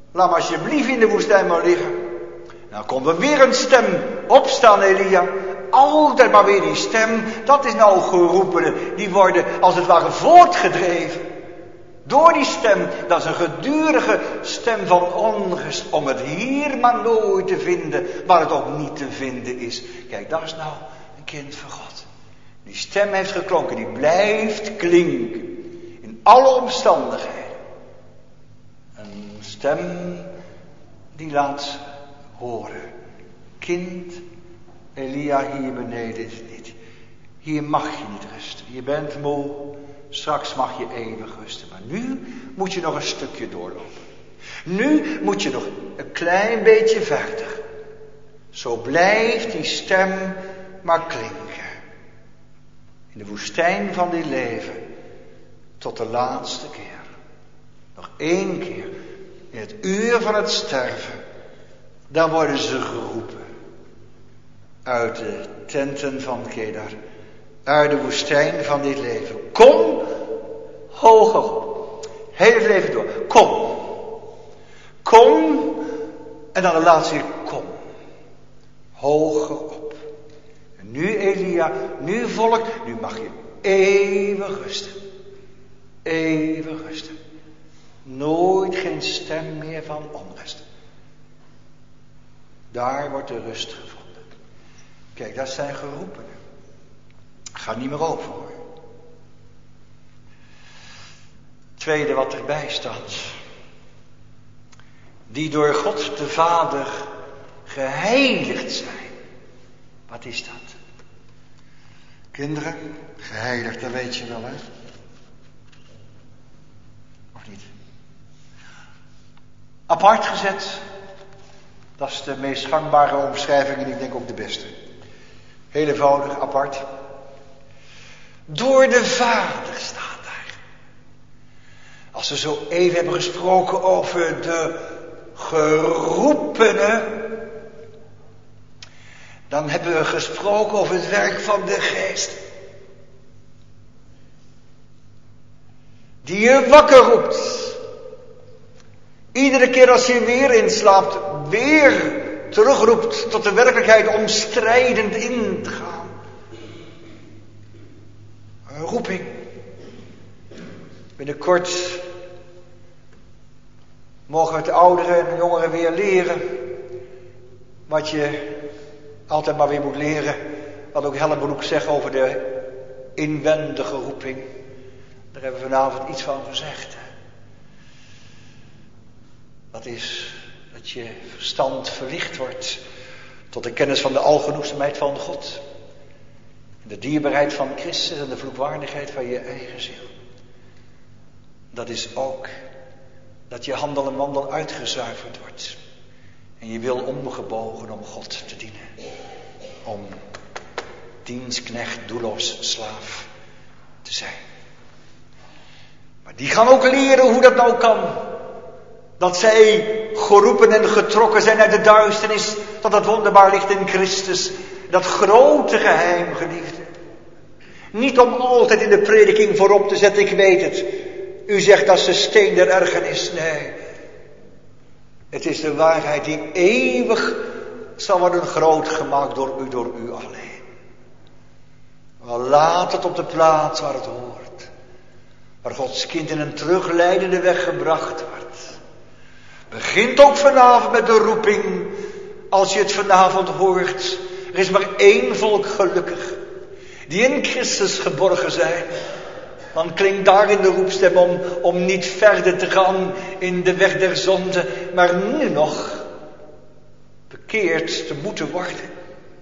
Laat maar alsjeblieft in de woestijn maar liggen. Dan komt er weer een stem. Opstaan, Elia. Altijd maar weer die stem. Dat is nou geroepenen. Die worden als het ware voortgedreven. Door die stem. Dat is een gedurige stem van onrust. Om het hier maar nooit te vinden. Waar het ook niet te vinden is. Kijk, dat is nou een kind van God. Die stem heeft geklonken. Die blijft klinken. In alle omstandigheden. Een stem die laat horen. Kind, Elia, hier beneden is het niet. Hier mag je niet rusten. Je bent moe. Straks mag je eeuwig rusten. Maar nu moet je nog een stukje doorlopen. Nu moet je nog een klein beetje verder. Zo blijft die stem maar klinken. In de woestijn van dit leven. Tot de laatste keer. Nog één keer. In het uur van het sterven. Dan worden ze geroepen. Uit de tenten van Kedar. Uit de woestijn van dit leven. Kom hoger op. Heel het leven door. Kom. Kom. En dan de laatste keer. Kom. Hoger op. En nu Elia. Nu volk. Nu mag je eeuwig rusten. Eeuwig rusten. Nooit geen stem meer van onrust. Daar wordt de rust gevonden. Kijk, dat zijn geroepenen. Ga niet meer over hoor. Tweede wat erbij staat. Die door God de Vader geheiligd zijn. Wat is dat? Kinderen, geheiligd, dat weet je wel hè? Of niet? Apart gezet. Dat is de meest gangbare omschrijving en ik denk ook de beste. Heel eenvoudig, apart. Door de Vader staat daar. Als we zo even hebben gesproken over de geroepenen. Dan hebben we gesproken over het werk van de Geest. Die je wakker roept. Iedere keer als je weer inslaapt, weer terugroept tot de werkelijkheid om strijdend in te gaan. Een roeping. Binnenkort mogen het ouderen en jongeren weer leren wat je altijd maar weer moet leren. Wat ook Hellenbroek zegt over de inwendige roeping. Daar hebben we vanavond iets van gezegd. Dat is dat je verstand verlicht wordt tot de kennis van de algenoegzaamheid van God. En de dierbaarheid van Christus en de vloekwaardigheid van je eigen ziel. Dat is ook dat je handel en wandel uitgezuiverd wordt. En je wil omgebogen om God te dienen. Om dienstknecht, doelloos, slaaf te zijn. Maar die gaan ook leren hoe dat nou kan. Dat zij geroepen en getrokken zijn uit de duisternis tot dat wonderbaar licht in Christus. Dat grote geheim, geliefde. Niet om altijd in de prediking voorop te zetten, ik weet het. U zegt dat is de steen der ergernis. Nee. Het is de waarheid die eeuwig zal worden groot gemaakt door u, door u alleen. Maar laat het op de plaats waar het hoort. Waar Gods kind in een terugleidende weg gebracht wordt. Begint ook vanavond met de roeping. Als je het vanavond hoort. Er is maar één volk gelukkig. Die in Christus geborgen zijn. Dan klinkt daarin de roepstem om, om niet verder te gaan in de weg der zonde. Maar nu nog bekeerd te moeten worden.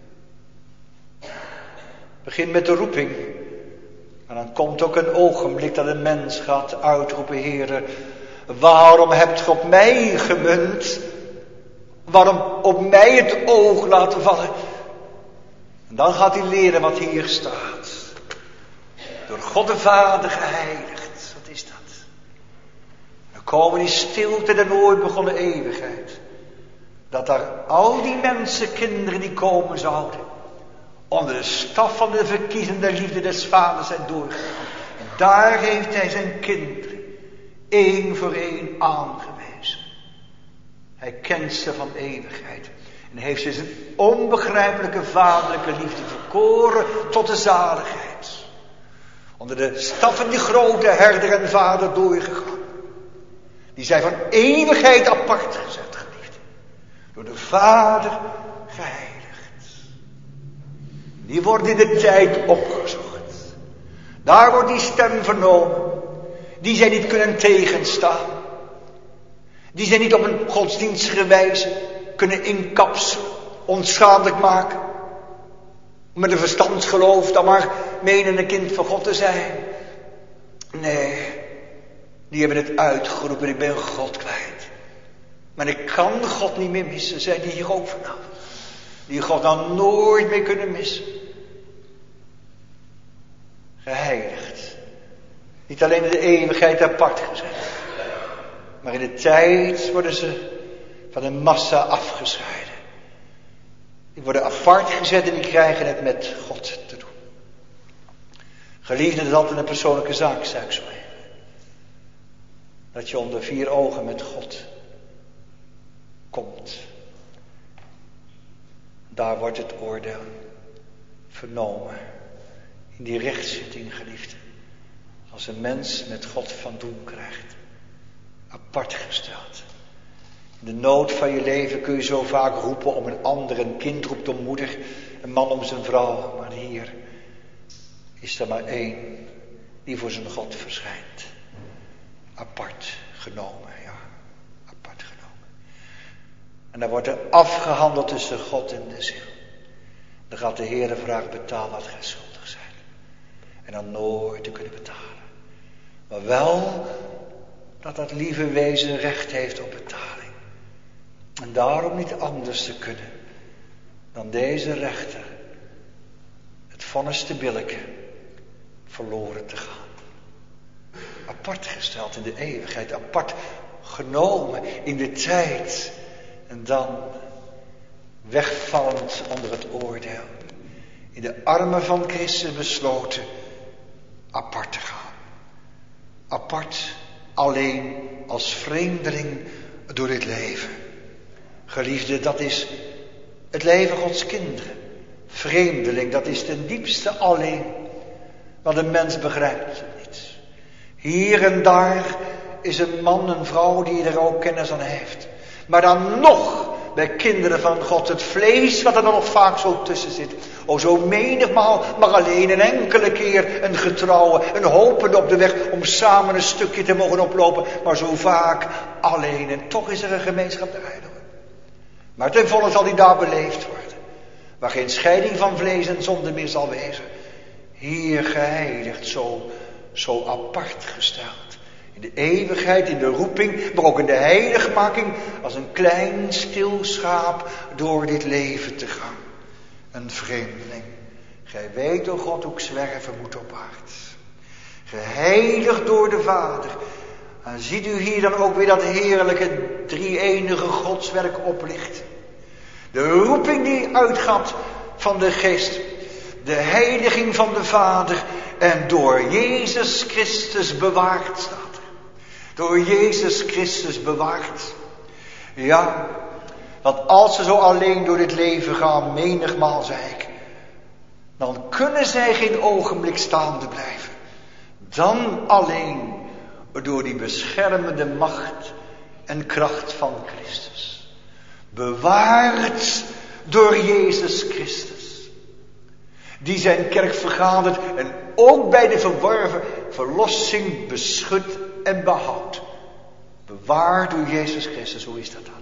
Begin met de roeping. En dan komt ook een ogenblik dat een mens gaat uitroepen, Heere. Waarom hebt ge op mij gemunt? Waarom op mij het oog laten vallen? En dan gaat hij leren wat hier staat. Door God de Vader geheiligd. Wat is dat? Dan komen die stilte der nooit begonnen eeuwigheid. Dat daar al die mensen, kinderen die komen zouden. Onder de staf van de verkiezende liefde des Vaders zijn doorgegaan. En daar heeft hij zijn kinderen één voor één aangewezen. Hij kent ze van eeuwigheid. En heeft ze zijn onbegrijpelijke vaderlijke liefde verkoren tot de zaligheid. Onder de staf van die grote herder en vader doorgegaan. Die zijn van eeuwigheid apart gezet, geliefd. Door de Vader geheiligd. Die wordt in de tijd opgezocht. Daar wordt die stem vernomen. Die zij niet kunnen tegenstaan. Die zij niet op een godsdienstige wijze kunnen inkapselen, onschadelijk maken. Met een verstandsgeloof dan maar menen een kind van God te zijn. Nee, die hebben het uitgeroepen, ik ben God kwijt. Maar ik kan God niet meer missen, zei die hier ook vanavond. Die God dan nooit meer kunnen missen. Geheiligd. Niet alleen in de eeuwigheid apart gezet. Maar in de tijd worden ze van de massa afgescheiden. Die worden apart gezet en die krijgen het met God te doen. Geliefde, dat is altijd een persoonlijke zaak, zou ik zo even. Dat je onder vier ogen met God komt. Daar wordt het oordeel vernomen. In die rechtszitting, geliefde. Als een mens met God van doen krijgt. Apart gesteld. In de nood van je leven kun je zo vaak roepen om een ander. Een kind roept om moeder, een man om zijn vrouw. Maar hier is er maar één die voor zijn God verschijnt. Apart genomen, ja. Apart genomen. En dan wordt er afgehandeld tussen God en de ziel. Dan gaat de Heer vragen, betaal wat gij schuldig zijn. En dan nooit te kunnen betalen. Maar wel dat dat lieve wezen recht heeft op betaling. En daarom niet anders te kunnen dan deze rechter het vonnis te billijken verloren te gaan. Apart gesteld in de eeuwigheid, apart genomen in de tijd en dan wegvallend onder het oordeel. In de armen van Christus besloten apart te gaan. Apart, alleen als vreemdeling door dit leven. Geliefde, dat is het leven Gods kinderen. Vreemdeling, dat is ten diepste alleen. Want een mens begrijpt het niet. Hier en daar is een man, een vrouw die er ook kennis aan heeft. Maar dan nog, bij kinderen van God, het vlees wat er dan nog vaak zo tussen zit. O, zo menigmaal, maar alleen een enkele keer een getrouwe, een hopende op de weg om samen een stukje te mogen oplopen. Maar zo vaak alleen. En toch is er een gemeenschap te heilig. Maar ten volle zal die daar beleefd worden. Waar geen scheiding van vlees en zonde meer zal wezen. Hier geheiligd, zo, zo apart gesteld. In de eeuwigheid, in de roeping, maar ook in de heiligmaking. Als een klein stil schaap door dit leven te gaan. Een vreemdeling. Gij weet, o God, hoe ik zwerven moet op aard. Geheiligd door de Vader. En ziet u hier dan ook weer dat heerlijke drie-enige godswerk oplicht. De roeping die uitgaat van de Geest. De heiliging van de Vader. En door Jezus Christus bewaard staat. Door Jezus Christus bewaard. Ja, want als ze zo alleen door dit leven gaan, menigmaal zei ik. Dan kunnen zij geen ogenblik staande blijven. Dan alleen door die beschermende macht en kracht van Christus. Bewaard door Jezus Christus. Die zijn kerk vergadert en ook bij de verworven verlossing beschut en behoudt. Bewaard door Jezus Christus, hoe is dat dan?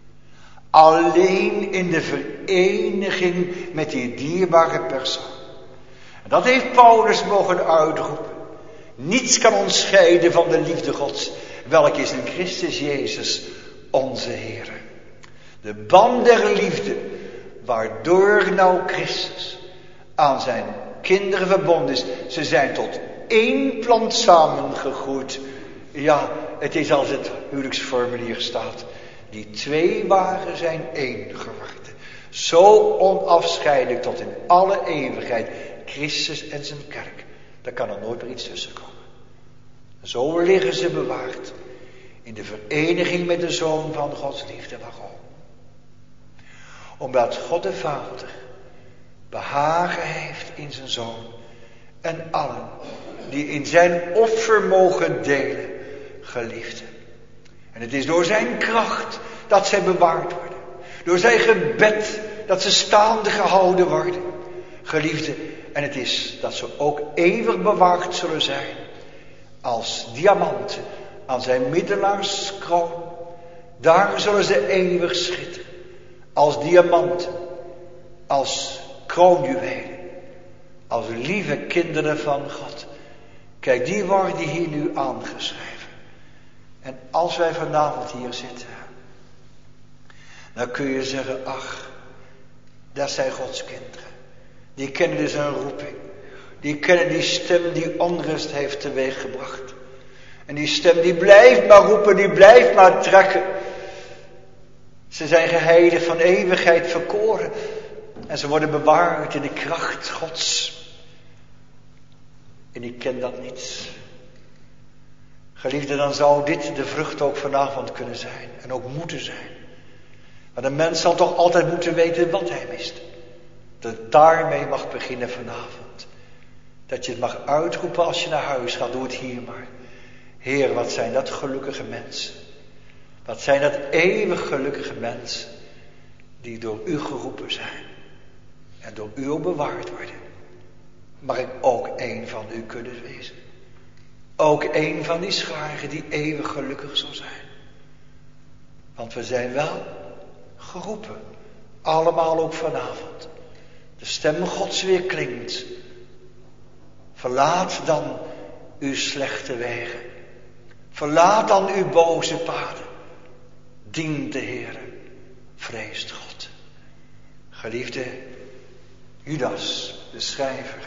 Alleen in de vereniging met die dierbare persoon. En dat heeft Paulus mogen uitroepen. Niets kan ons scheiden van de liefde Gods, welke is in Christus Jezus, onze Heer. De band der liefde, waardoor nou Christus aan zijn kinderen verbonden is. Ze zijn tot één plant samengegroeid. Ja, het is als het huwelijksformulier staat. Die twee waren zijn één geworden. Zo onafscheidelijk tot in alle eeuwigheid. Christus en zijn kerk. Daar kan er nooit meer iets tussen komen. Zo liggen ze bewaard. In de vereniging met de Zoon van Gods liefde. Waarom? Omdat God de Vader behagen heeft in zijn Zoon. En allen die in zijn offer mogen delen, geliefden. En het is door zijn kracht dat zij bewaard worden. Door zijn gebed dat ze staande gehouden worden. Geliefden. En het is dat ze ook eeuwig bewaard zullen zijn. Als diamanten aan zijn middelaarskroon. Daar zullen ze eeuwig schitteren. Als diamanten. Als kroonjuwelen. Als lieve kinderen van God. Kijk, die worden hier nu aangeschreven. En als wij vanavond hier zitten. Dan kun je zeggen, ach. Dat zijn Gods kinderen. Die kennen dus een roeping. Die kennen die stem die onrust heeft teweeggebracht. En die stem die blijft maar roepen, die blijft maar trekken. Ze zijn geheiligd van eeuwigheid verkoren. En ze worden bewaard in de kracht Gods. En ik ken dat niet. Geliefde, dan zou dit de vrucht ook vanavond kunnen zijn. En ook moeten zijn. Maar de mens zal toch altijd moeten weten wat hij mist. Dat het daarmee mag beginnen vanavond. Dat je het mag uitroepen als je naar huis gaat. Doe het hier maar. Heer, wat zijn dat gelukkige mensen. Wat zijn dat eeuwig gelukkige mensen. Die door u geroepen zijn. En door u ook bewaard worden. Mag ik ook een van u kunnen wezen. Ook een van die scharen die eeuwig gelukkig zal zijn. Want we zijn wel geroepen. Allemaal ook vanavond. De stem Gods weer klinkt. Verlaat dan uw slechte wegen. Verlaat dan uw boze paden. Dien de Heere. Vreest God. Geliefde Judas, de schrijver.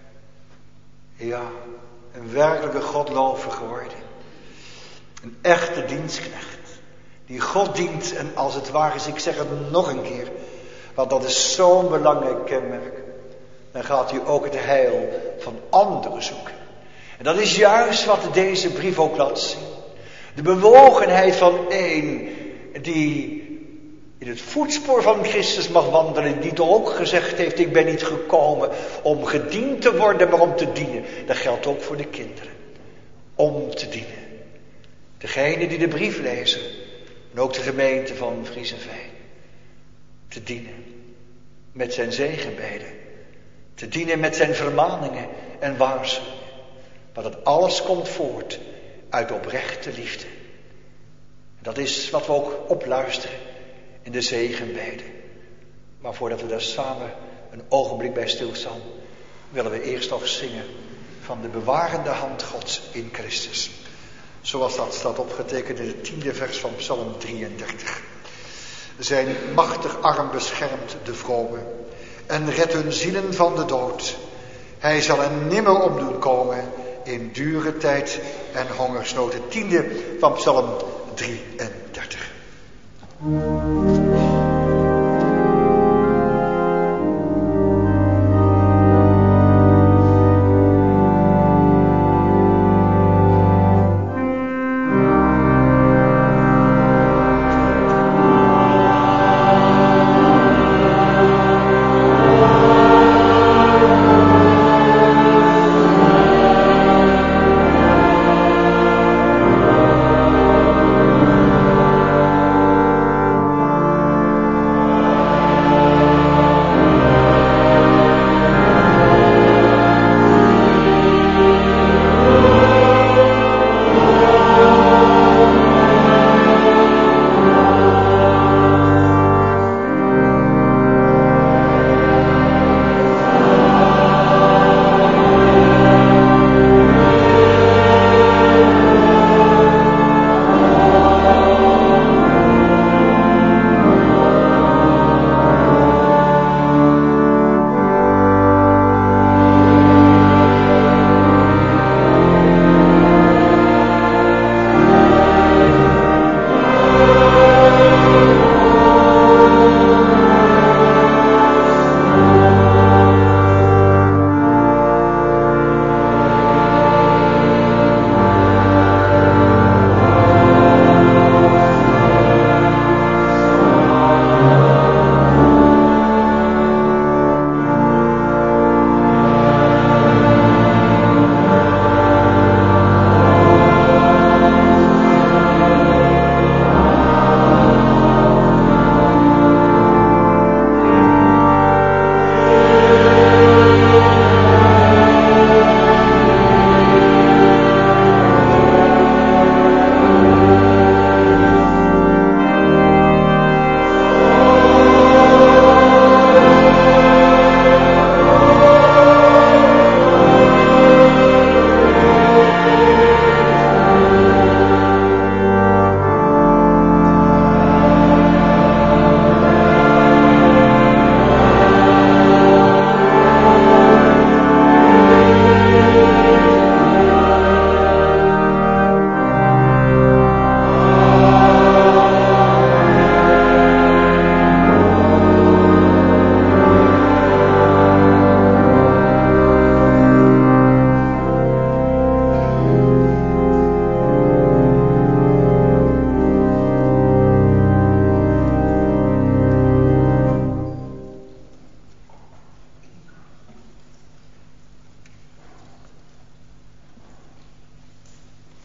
Ja, een werkelijke godlover geworden. Een echte dienstknecht. Die God dient en als het waar is, ik zeg het nog een keer. Want dat is zo'n belangrijk kenmerk. Dan gaat u ook het heil van anderen zoeken. En dat is juist wat deze brief ook laat zien. De bewogenheid van één die in het voetspoor van Christus mag wandelen. Die toch ook gezegd heeft, ik ben niet gekomen om gediend te worden, maar om te dienen. Dat geldt ook voor de kinderen. Om te dienen. Degene die de brief lezen. En ook de gemeente van Friezenveen. Te dienen. Met zijn zegenbeden. Te dienen met zijn vermaningen en waarschuwingen. Maar dat alles komt voort uit oprechte liefde. Dat is wat we ook opluisteren in de zegenbeden. Maar voordat we daar samen een ogenblik bij stilstaan, willen we eerst nog zingen van de bewarende hand Gods in Christus. Zoals dat staat opgetekend in het tiende vers van Psalm drieëndertig. Zijn machtig arm beschermt de vromen en redt hun zielen van de dood. Hij zal er nimmer om doen komen in dure tijd en hongersnood. Het tiende van Psalm drieëndertig.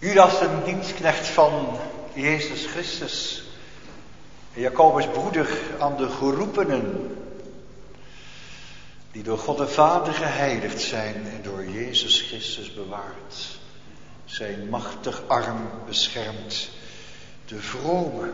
Judas, een dienstknecht van Jezus Christus. Jacobus broeder aan de geroepenen. Die door God de Vader geheiligd zijn en door Jezus Christus bewaard. Zijn machtig arm beschermt de vrome.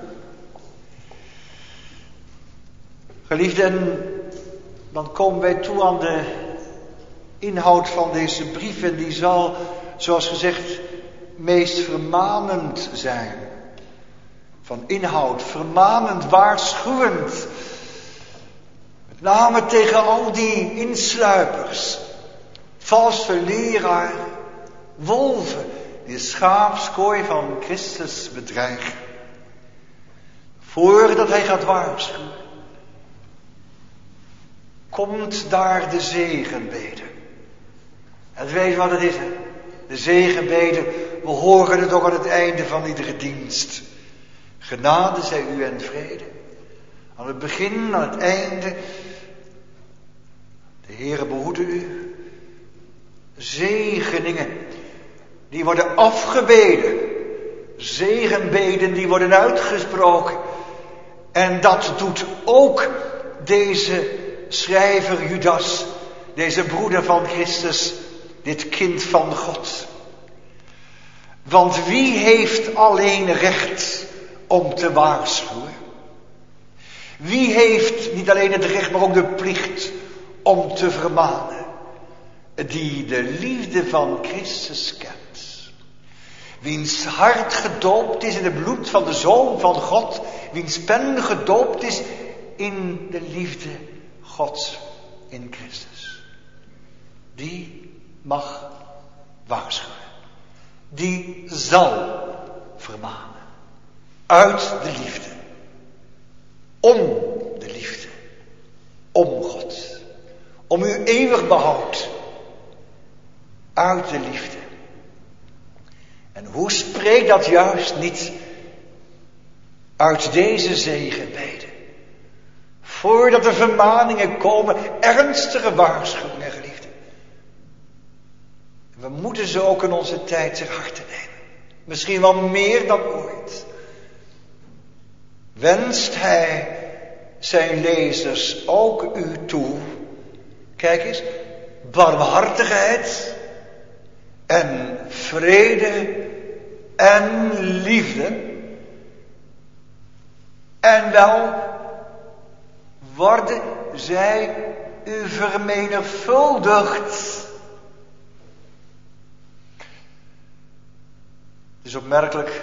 Geliefden, dan komen wij toe aan de inhoud van deze brief. En die zal, zoals gezegd, meest vermanend zijn. Van inhoud, vermanend, waarschuwend. Met name tegen al die insluipers, valse leraren, wolven, die de schaapskooi van Christus bedreigen. Voordat hij gaat waarschuwen, komt daar de zegenbede. En weet wat het is, hè? De zegenbede, we horen het ook aan het einde van iedere dienst. Genade zij u en vrede. Aan het begin, aan het einde. De Heere behoede u. Zegeningen, die worden afgebeden. Zegenbeden, die worden uitgesproken. En dat doet ook deze schrijver Judas, deze broeder van Christus, dit kind van God. Want wie heeft alleen recht om te waarschuwen? Wie heeft niet alleen het recht, maar ook de plicht om te vermanen? Die de liefde van Christus kent. Wiens hart gedoopt is in het bloed van de Zoon van God. Wiens pen gedoopt is in de liefde Gods in Christus. Die mag waarschuwen. Die zal vermanen. Uit de liefde. Om de liefde. Om God. Om uw eeuwig behoud. Uit de liefde. En hoe spreekt dat juist niet uit deze zegenbede? Voordat er vermaningen komen, ernstige waarschuwingen, geliefden. We moeten ze ook in onze tijd ter harte nemen. Misschien wel meer dan ooit. Wenst hij zijn lezers ook u toe. Kijk eens, barmhartigheid en vrede en liefde. En wel worden zij u vermenigvuldigd. Het is opmerkelijk,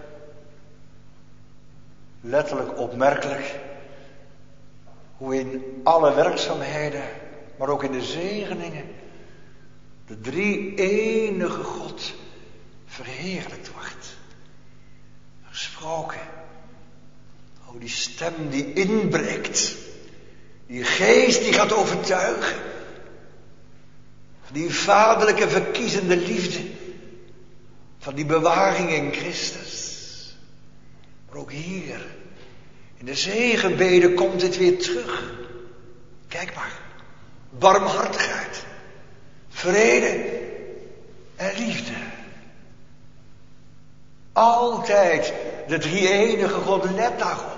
letterlijk opmerkelijk, hoe in alle werkzaamheden, maar ook in de zegeningen, de drie enige God verheerlijkt wordt. Gesproken. Oh, die stem die inbreekt. Die geest die gaat overtuigen. Die vaderlijke verkiezende liefde. Van die bewaring in Christus. Maar ook hier. In de zegenbede komt het weer terug. Kijk maar. Barmhartigheid. Vrede. En liefde. Altijd de drie-enige God, let daarop.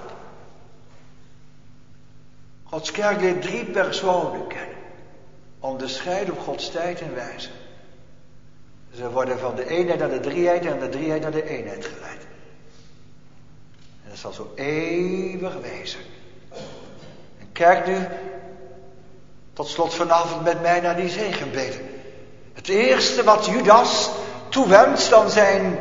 Gods kerk leert drie personen kennen. Onderscheiden op Gods tijd en wijze. Ze worden van de eenheid naar de drieheid en van de drieheid naar de eenheid geleid. En dat zal zo eeuwig wezen. En kijk nu tot slot vanavond met mij naar die zegenbede. Het eerste wat Judas toewenst aan zijn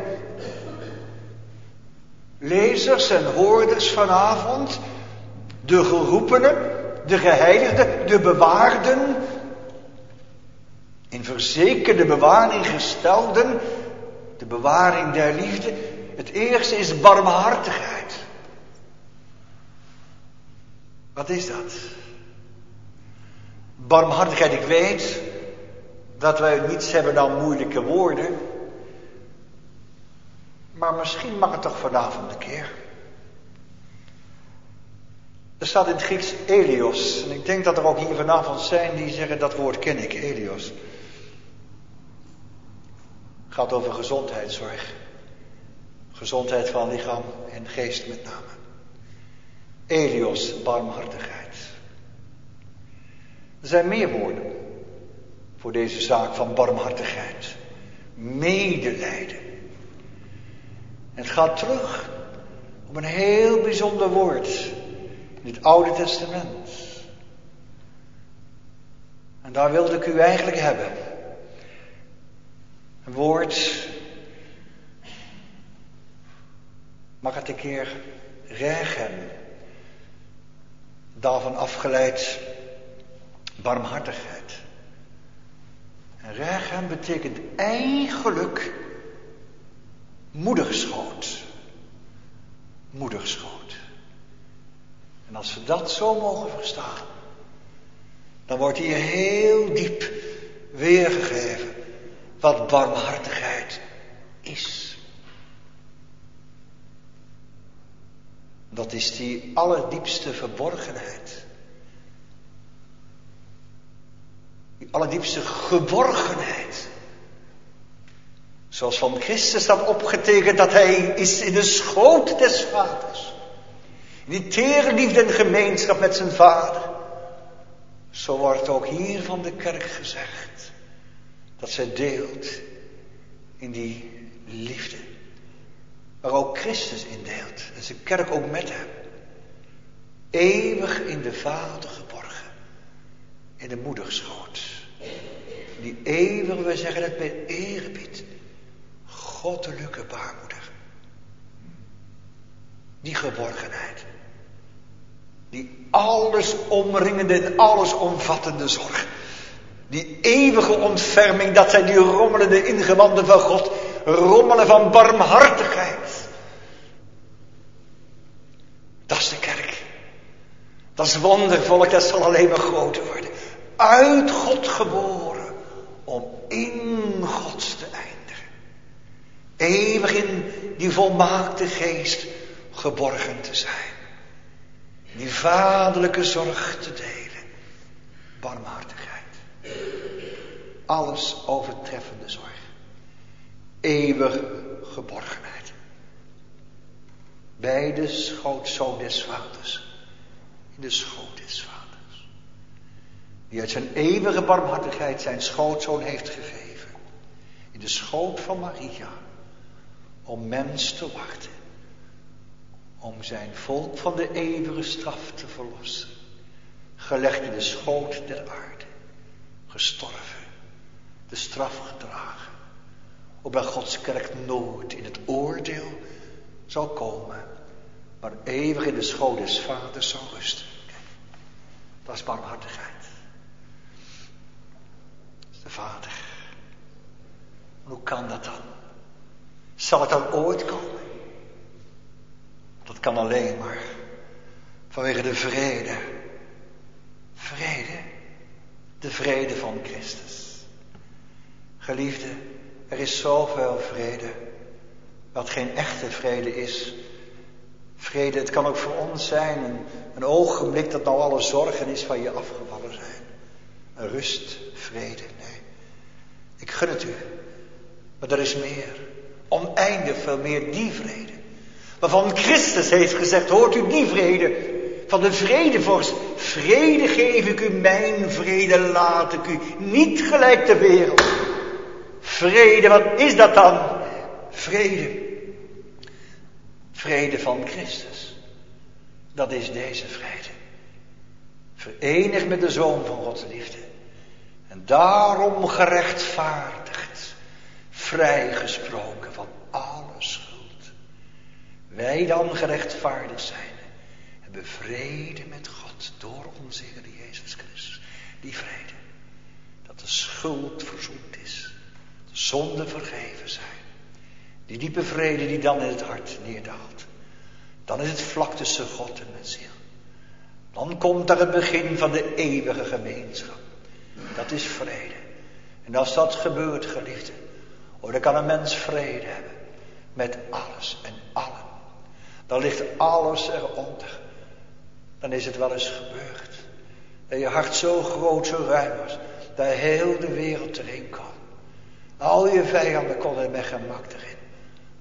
lezers en hoorders vanavond, de geroepenen, de geheiligden, de bewaarden, in verzekerde bewaring gestelden, de bewaring der liefde. Het eerste is barmhartigheid. Wat is dat? Barmhartigheid, ik weet dat wij niets hebben dan moeilijke woorden. Maar misschien mag het toch vanavond een keer. Er staat in het Grieks Elios. En ik denk dat er ook hier vanavond zijn die zeggen dat woord ken ik, Elios. Het gaat over gezondheidszorg. Gezondheid van lichaam en geest met name. Elios, barmhartigheid. Er zijn meer woorden voor deze zaak van barmhartigheid. Medelijden. En het gaat terug op een heel bijzonder woord in het Oude Testament. En daar wilde ik u eigenlijk hebben. Een woord, mag het een keer regen, daarvan afgeleid barmhartigheid. En regen betekent eigenlijk moederschoot. Moederschoot. En als we dat zo mogen verstaan, dan wordt hier heel diep weergegeven wat barmhartigheid is. Dat is die allerdiepste verborgenheid. Die allerdiepste geborgenheid. Zoals van Christus staat opgetekend dat hij is in de schoot des vaders. In die tere liefde en gemeenschap met zijn vader. Zo wordt ook hier van de kerk gezegd dat zij deelt in die liefde. Waar ook Christus in deelt. En zijn kerk ook met hem. Eeuwig in de Vader geborgen. In de moederschoot. Die eeuwig, we zeggen het met eerbied. Goddelijke baarmoeder. Die geborgenheid. Die alles omringende en alles omvattende zorg. Die eeuwige ontferming, dat zijn die rommelende ingewanden van God. Rommelen van barmhartigheid. Dat is de kerk. Dat is wondervolk, dat zal alleen maar groter worden. Uit God geboren, om in God te eindigen. Eeuwig in die volmaakte geest geborgen te zijn. Die vaderlijke zorg te delen. Barmhartigheid. Alles overtreffende zorg. Eeuwige geborgenheid. Bij de schootzoon des vaders. In de schoot des vaders. Die uit zijn eeuwige barmhartigheid zijn schootzoon heeft gegeven. In de schoot van Maria. Om mens te wachten. Om zijn volk van de eeuwige straf te verlossen. Gelegd in de schoot der aarde. Gestorven. De straf gedragen. Opdat Gods kerk nooit in het oordeel zal komen. Maar eeuwig in de schoot des vaders zal rusten. Dat is barmhartigheid. Dat is de vader. Hoe kan dat dan? Zal het dan ooit komen? Dat kan alleen maar vanwege de vrede. Vrede. De vrede van Christus. Geliefde, er is zoveel vrede. Wat geen echte vrede is. Vrede, het kan ook voor ons zijn. Een, een ogenblik dat nou alle zorgen is van je afgevallen zijn. Een rust, vrede, nee. Ik gun het u. Maar er is meer. Oneindig veel meer die vrede. Waarvan Christus heeft gezegd, hoort u die vrede. Van de vredevorst. Vrede geef ik u, mijn vrede laat ik u. Niet gelijk de wereld. Vrede, wat is dat dan? Vrede. Vrede van Christus. Dat is deze vrede. Verenigd met de Zoon van Gods liefde. En daarom gerechtvaardigd. Vrijgesproken van alle schuld. Wij dan gerechtvaardigd zijn. Hebben vrede met God door onze Heer Jezus Christus. Die vrede. Dat de schuld verzoend is. De zonden vergeven zijn. Die diepe vrede die dan in het hart neerdaalt. Dan is het vlak tussen God en mijn ziel. Dan komt daar het begin van de eeuwige gemeenschap. Dat is vrede. En als dat gebeurt, geliefde, oh, dan kan een mens vrede hebben. Met alles en allen. Dan ligt alles eronder. Dan is het wel eens gebeurd. Dat je hart zo groot, zo ruim was. Dat heel de wereld erin kon. Al je vijanden konden met gemak erin.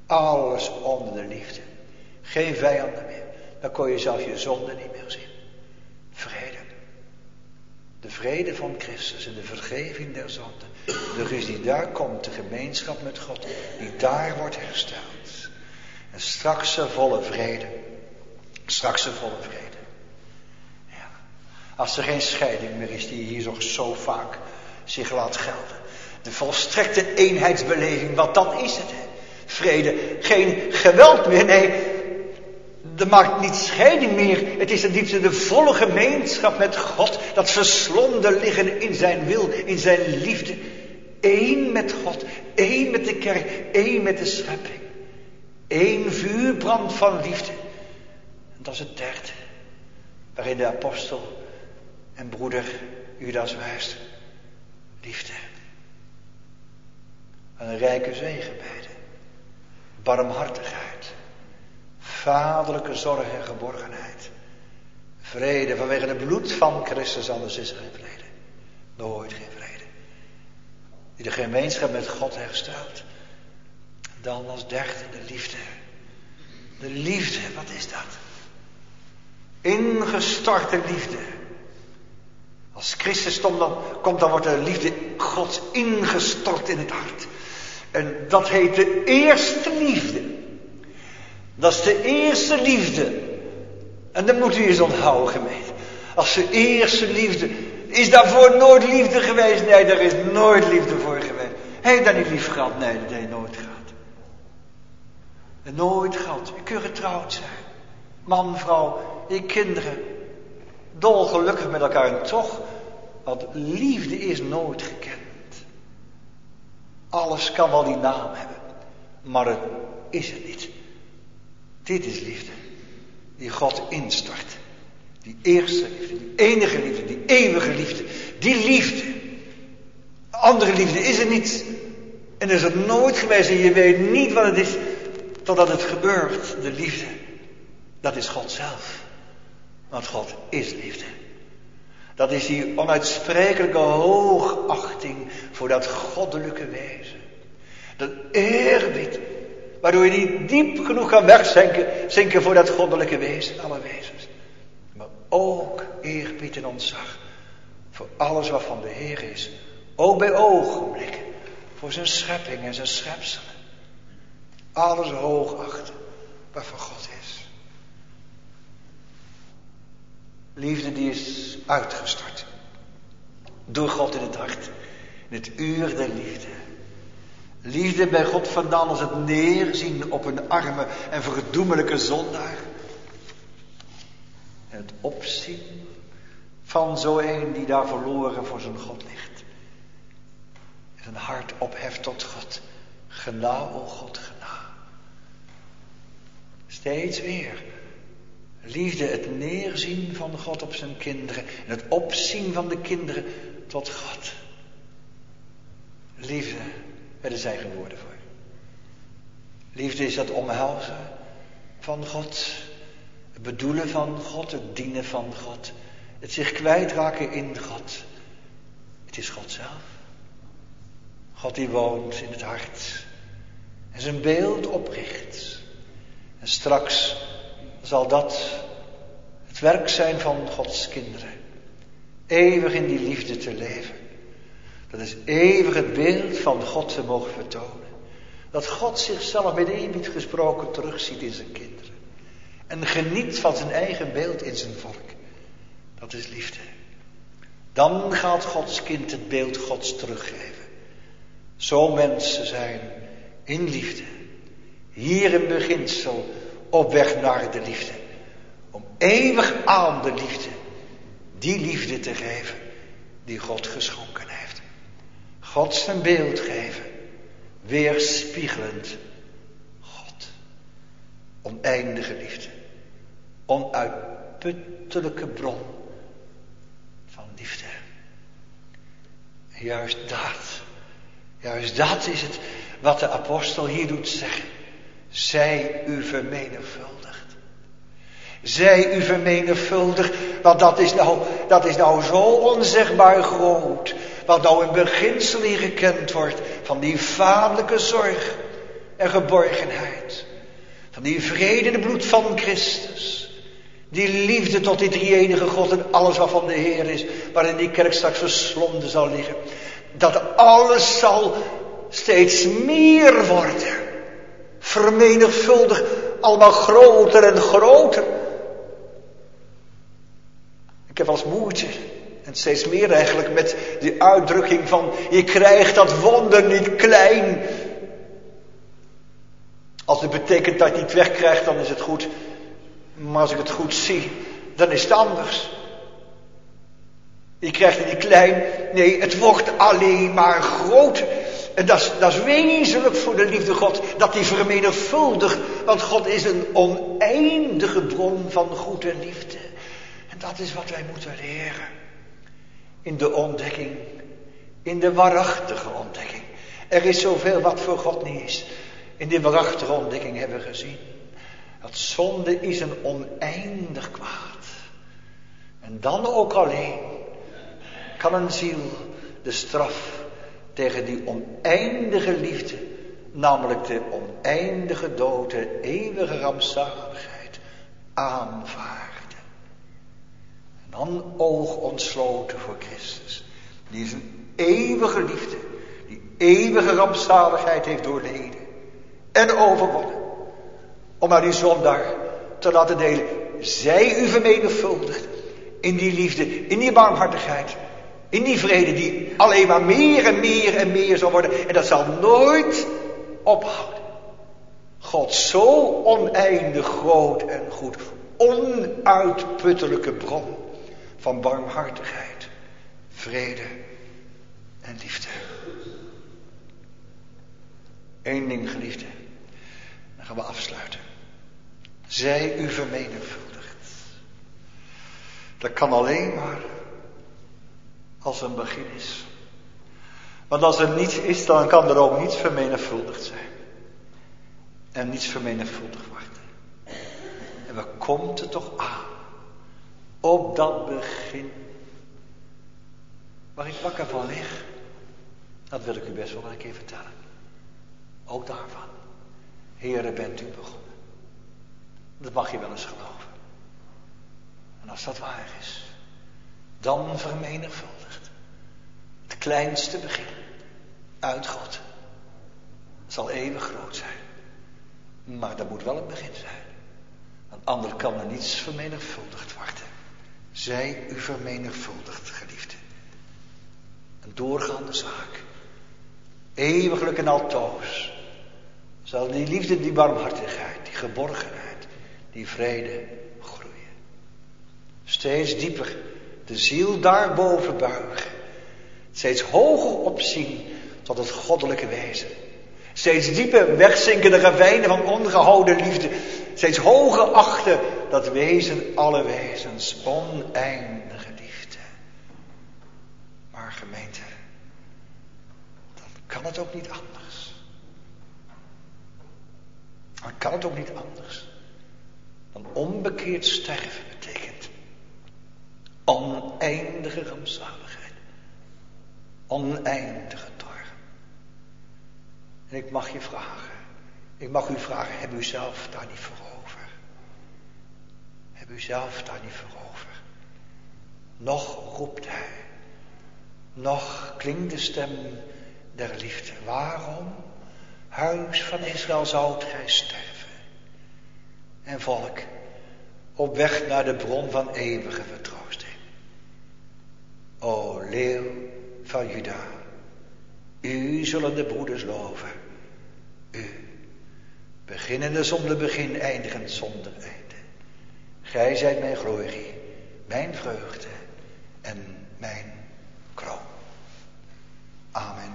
Alles onder de liefde. Geen vijanden meer. Dan kon je zelfs je zonde niet meer zien. Vrede. De vrede van Christus en de vergeving der zonden. De rust die daar komt, de gemeenschap met God, die daar wordt hersteld. En straks een volle vrede. Straks een volle vrede. Ja. Als er geen scheiding meer is die hier nog zo vaak zich laat gelden. De volstrekte eenheidsbeleving, wat dan is het? Hè? Vrede, geen geweld meer, nee. Er maakt niet scheiding meer. Het is de diepste, de volle gemeenschap met God. Dat verslonden liggen in zijn wil, in zijn liefde. Eén met God, één met de kerk, één met de schepping. Eén vuurbrand van liefde. En dat is het derde. Waarin de apostel en broeder Judas wijst. Liefde. Een rijke zegen beide. Barmhartigheid. Vaderlijke zorg en geborgenheid. Vrede vanwege het bloed van Christus, anders is er geen vrede. Nooit geen vrede. Die de gemeenschap met God herstelt. Dan als derde de liefde. De liefde, wat is dat? Ingestorte liefde. Als Christus komt dan, komt, dan wordt de liefde Gods ingestort in het hart. En dat heet de eerste liefde. Dat is de eerste liefde. En dat moet u eens onthouden, gemeente. Als de eerste liefde. Is daarvoor nooit liefde geweest? Nee, daar is nooit liefde voor geweest. Heb je dat niet lief gehad? Nee, dat heb je nooit gehad. En nooit gehad. Je kunt getrouwd zijn. Man, vrouw, je kinderen. Dolgelukkig met elkaar. En toch, want liefde is nooit gekend. Alles kan wel die naam hebben. Maar het is het niet. Dit is liefde. Die God instort. Die eerste liefde. Die enige liefde. Die eeuwige liefde. Die liefde. Andere liefde is er niet. En is er nooit geweest. En je weet niet wat het is. Totdat het gebeurt. De liefde. Dat is God zelf. Want God is liefde. Dat is die onuitsprekelijke hoogachting voor dat goddelijke wezen. Dat eerbied. Waardoor je niet diep genoeg kan wegzinken zinken voor dat goddelijke wezen, alle wezens. Maar ook eerbied en ontzag voor alles wat van de Heer is. Ook bij ogenblikken. Voor zijn schepping en zijn schepselen. Alles hoogachten wat van God is. Liefde die is uitgestort. Door God in het hart. In het uur der liefde. Liefde bij God vandaan als het neerzien op een arme en verdoemelijke zondaar. En het opzien van zo een die daar verloren voor zijn God ligt. En zijn hart opheft tot God. Gena, o God, gena. Steeds weer. Liefde, het neerzien van God op zijn kinderen. En het opzien van de kinderen tot God. Liefde, er zijn geen woorden voor. Liefde is het omhelzen van God. Het bedoelen van God, het dienen van God. Het zich kwijtraken in God. Het is God zelf. God die woont in het hart. En zijn beeld opricht. En straks zal dat het werk zijn van Gods kinderen. Eeuwig in die liefde te leven. Dat is eeuwig het beeld van God te mogen vertonen. Dat God zichzelf met eerbied gesproken terugziet in zijn kinderen. En geniet van zijn eigen beeld in zijn volk. Dat is liefde. Dan gaat Gods kind het beeld Gods teruggeven. Zo mensen zijn in liefde. Hier in beginsel op weg naar de liefde. Om eeuwig aan de liefde. Die liefde te geven die God geschonken heeft. God zijn beeld geven. Weerspiegelend God. Oneindige liefde. Onuitputtelijke bron van liefde. En juist dat. Juist dat is het wat de apostel hier doet zeggen. Zij u vermenigvuldigt. Zij u vermenigvuldigt. Want dat is nou, dat is nou zo onzegbaar groot. Wat nou in beginsel hier gekend wordt. Van die vaderlijke zorg. en geborgenheid. Van die vrede in het bloed van Christus. Die liefde tot die drie-enige God en alles wat van de Heer is. Waarin die kerk straks verslonden zal liggen. Dat alles zal steeds meer worden. Vermenigvuldigd. Allemaal groter en groter. Ik heb wel eens moeite. En steeds meer eigenlijk met die uitdrukking van. Je krijgt dat wonder niet klein. Als het betekent dat je het niet wegkrijgt, dan is het goed. Maar als ik het goed zie, dan is het anders. Je krijgt het niet klein. Nee, het wordt alleen maar groot. En dat is, dat is wezenlijk voor de liefde God. Dat die vermenigvuldigt. Want God is een oneindige bron van goed en liefde. En dat is wat wij moeten leren. In de ontdekking. In de waarachtige ontdekking. Er is zoveel wat voor God niet is. In die waarachtige ontdekking hebben we gezien. Dat zonde is een oneindig kwaad. En dan ook alleen kan een ziel de straf tegen die oneindige liefde, namelijk de oneindige dood, de eeuwige rampzaligheid, aanvaarden. En dan oog ontsloten voor Christus, die zijn eeuwige liefde, die eeuwige rampzaligheid heeft doorleden en overwonnen. Om naar die zondaar te laten delen. Zij u vermenigvuldigt. In die liefde, in die barmhartigheid. In die vrede die alleen maar meer en meer en meer zal worden. En dat zal nooit ophouden. God zo oneindig groot en goed. Onuitputtelijke bron van barmhartigheid, vrede en liefde. Eén ding, geliefde. Dan gaan we afsluiten. Zij u vermenigvuldigt. Dat kan alleen maar als een begin is. Want als er niets is, dan kan er ook niets vermenigvuldigd zijn. En niets vermenigvuldigd worden. En waar komt het toch aan? Op dat begin. Waar ik wakker van lig. Dat wil ik u best wel een keer vertellen. Ook daarvan. Heere, bent u begonnen. Dat mag je wel eens geloven. En als dat waar is, dan vermenigvuldigt. Het kleinste begin uit God zal eeuwig groot zijn. Maar dat moet wel een begin zijn. Want anders kan er niets vermenigvuldigd worden. Zij u vermenigvuldigt, geliefde. Een doorgaande zaak. Eeuwiglijk en altoos. Zal die liefde, die barmhartigheid, die geborgenheid, die vrede groeien. Steeds dieper de ziel daarboven buigen. Steeds hoger opzien tot het goddelijke wezen. Steeds dieper wegzinken de ravijnen van ongehouden liefde. Steeds hoger achten dat wezen alle wezens, oneindige liefde. Maar gemeente, dan kan het ook niet anders. Dan kan het ook niet anders. Dan onbekeerd sterven betekent oneindige rampzaligheid. Oneindige toorn. En ik mag je vragen. Ik mag u vragen, heb u zelf daar niet voor over? Heb u zelf daar niet voor over? Nog roept hij. Nog klinkt de stem der liefde. Waarom? Huis van Israël zoudt gij sterven. En volk, op weg naar de bron van eeuwige vertroosting. O leeuw van Juda, u zullen de broeders loven. U, beginnende zonder begin, eindigend zonder einde. Gij zijt mijn glorie, mijn vreugde en mijn kroon. Amen.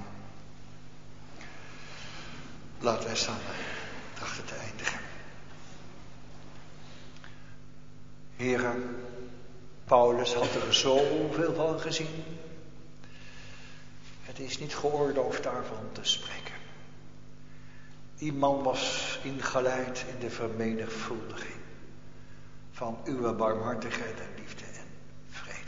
Laten wij samen trachten te eindigen. Heere, Paulus had er zoveel van gezien. Het is niet geoorloofd daarvan te spreken. Die man was ingeleid in de vermenigvuldiging van uw barmhartigheid en liefde en vrede.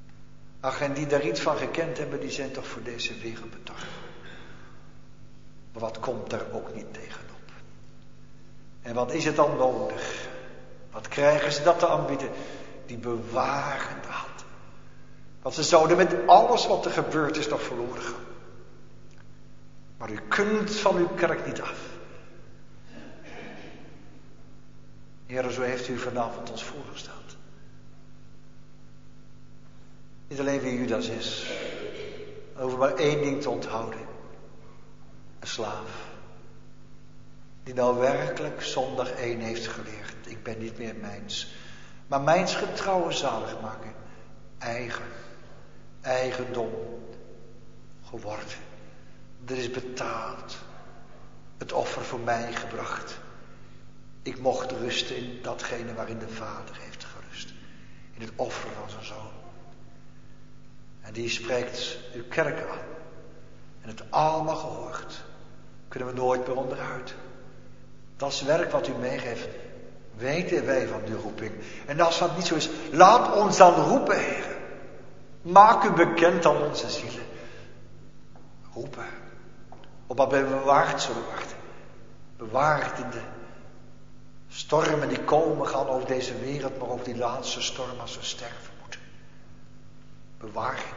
Ach, en die daar iets van gekend hebben, die zijn toch voor deze wereld betorven. Maar wat komt daar ook niet tegenop? En wat is het dan nodig? Wat krijgen ze dat te aanbieden? Die bewarende hand. Want ze zouden met alles wat er gebeurd is nog verloren gaan. Maar u kunt van uw kerk niet af. Heer, zo heeft u vanavond ons voorgesteld. Niet alleen wie Judas is. Maar over maar één ding te onthouden. Een slaaf. Die nou werkelijk zondag één heeft geleerd. Ik ben niet meer mijns. Maar mijns getrouwe zalig maken. Eigen. Eigendom. Geworden. Er is betaald. Het offer voor mij gebracht. Ik mocht rusten in datgene waarin de Vader heeft gerust. In het offer van zijn Zoon. En die spreekt uw kerk aan. En het allemaal gehoord. Kunnen we nooit meer onderuit. Dat is werk wat u meegeeft. Weten wij van die roeping. En als dat niet zo is, laat ons dan roepen, Heer. Maak u bekend aan onze zielen. Roepen. Opdat wij bewaard zullen worden. Bewaard in de stormen die komen gaan over deze wereld, maar ook die laatste storm als we sterven moeten. Bewaring.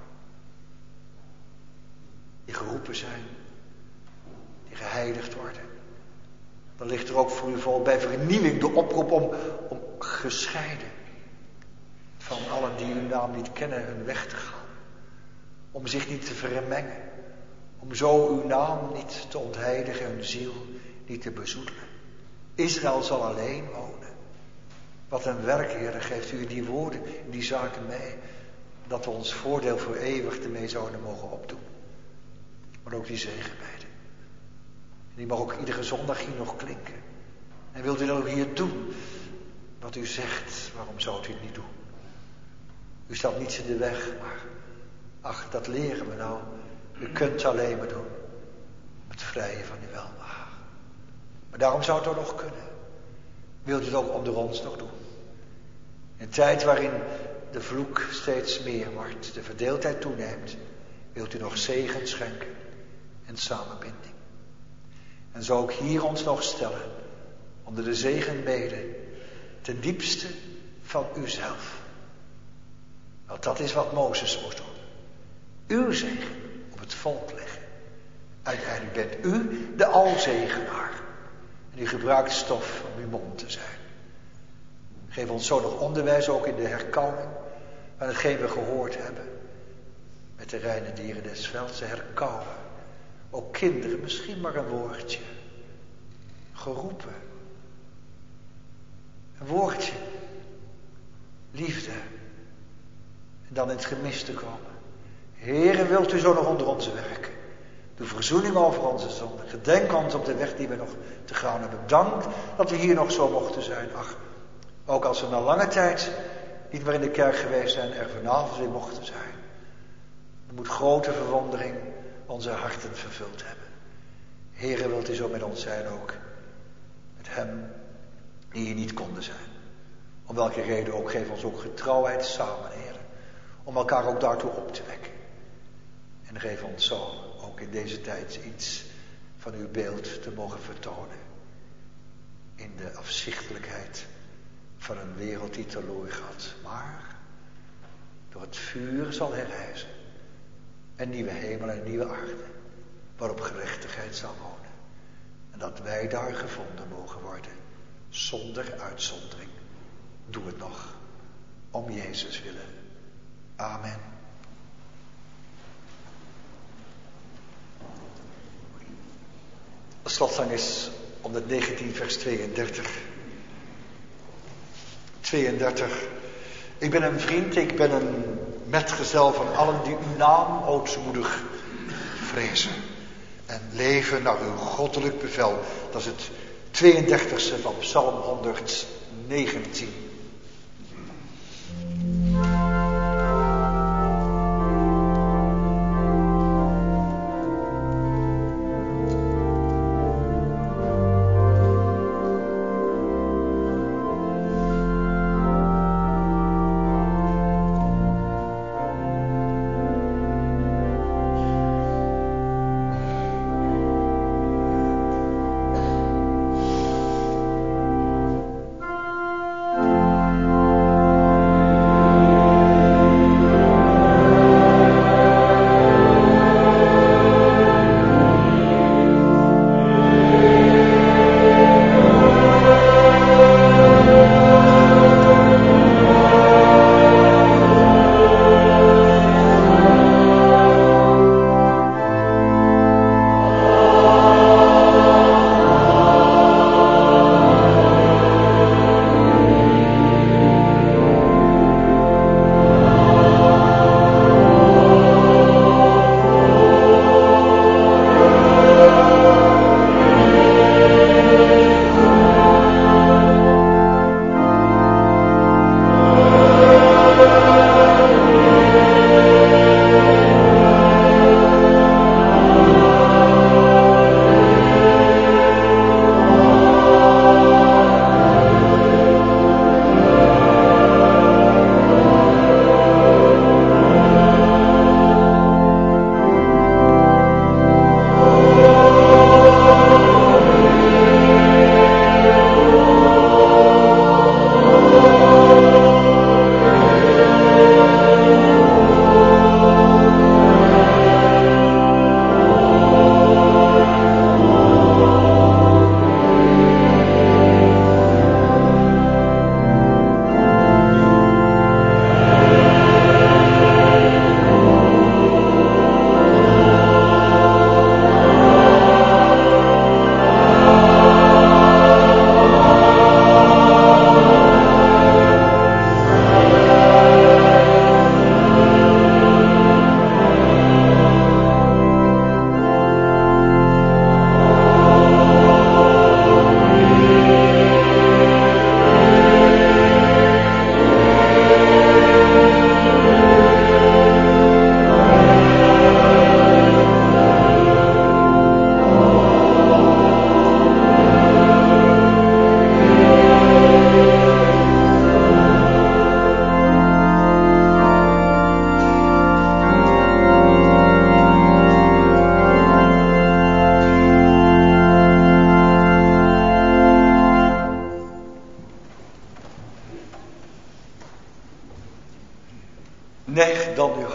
Die geroepen zijn. Die geheiligd worden. Dan ligt er ook voor u vol bij vernieuwing de oproep om, om gescheiden van allen die uw naam niet kennen hun weg te gaan. Om zich niet te vermengen. Om zo uw naam niet te ontheiligen, hun ziel niet te bezoedelen. Israël zal alleen wonen. Wat een werk, Heer, geeft u die woorden, die zaken mee. Dat we ons voordeel voor eeuwig ermee zouden mogen opdoen. Maar ook die zegenbeiden. Die mag ook iedere zondag hier nog klinken. En wilt u dan ook hier doen wat u zegt, waarom zou u het niet doen? U staat niets in de weg, maar ach, dat leren we nou. U kunt het alleen maar doen. Het vrije van uw welbehagen. Maar daarom zou het ook nog kunnen. Wilt u het ook onder ons nog doen? In een tijd waarin de vloek steeds meer wordt, de verdeeldheid toeneemt, wilt u nog zegen schenken en samenbinding. En zo ook hier ons nog stellen, onder de zegenbeden, ten diepste van uzelf. Want dat is wat Mozes moest doen. Uw zegen op het volk leggen. Uiteindelijk bent u de alzegenaar. En u gebruikt stof om uw mond te zijn. Geef ons zo nog onderwijs ook in de herkauwing van hetgeen we gehoord hebben. Met de reine dieren des velds te herkauwen. Ook kinderen, misschien maar een woordje. Geroepen. Een woordje. Liefde. En dan in het gemis te komen. Heere, wilt u zo nog onder ons werken. De verzoening over onze zonden. Gedenk ons op de weg die we nog te gaan hebben. Dank dat we hier nog zo mochten zijn. Ach, ook als we na lange tijd niet meer in de kerk geweest zijn, er vanavond weer mochten zijn. Er moet grote verwondering onze harten vervuld hebben. Heere, wilt u zo met ons zijn ook. Met hem die hier niet konden zijn. Om welke reden ook, geef ons ook getrouwheid samen, Heere. Om elkaar ook daartoe op te wekken. En geef ons zo ook in deze tijd iets van uw beeld te mogen vertonen. In de afzichtelijkheid van een wereld die teloor gaat. Maar door het vuur zal herrijzen. Een nieuwe hemel en een nieuwe aarde. Waarop gerechtigheid zal wonen. En dat wij daar gevonden mogen worden. Zonder uitzondering. Doe het nog. Om Jezus willen. Amen. De slotzang is honderdnegentien vers tweeëndertig. tweeëndertig. Ik ben een vriend, ik ben een metgezel van allen die uw naam ootmoedig vrezen. En leven naar uw goddelijk bevel. Dat is het tweeëndertigste van Psalm honderdnegentien.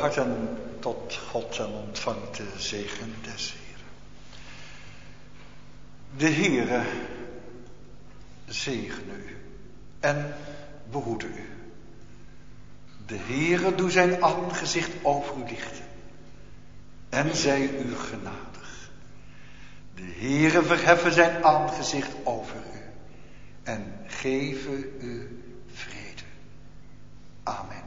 harten tot God en ontvangt de zegen des Heeren. De Heere zegene u en behoede u. De Heere doe zijn aangezicht over u lichten en zij u genadig. De Heere verheffen zijn aangezicht over u en geven u vrede. Amen.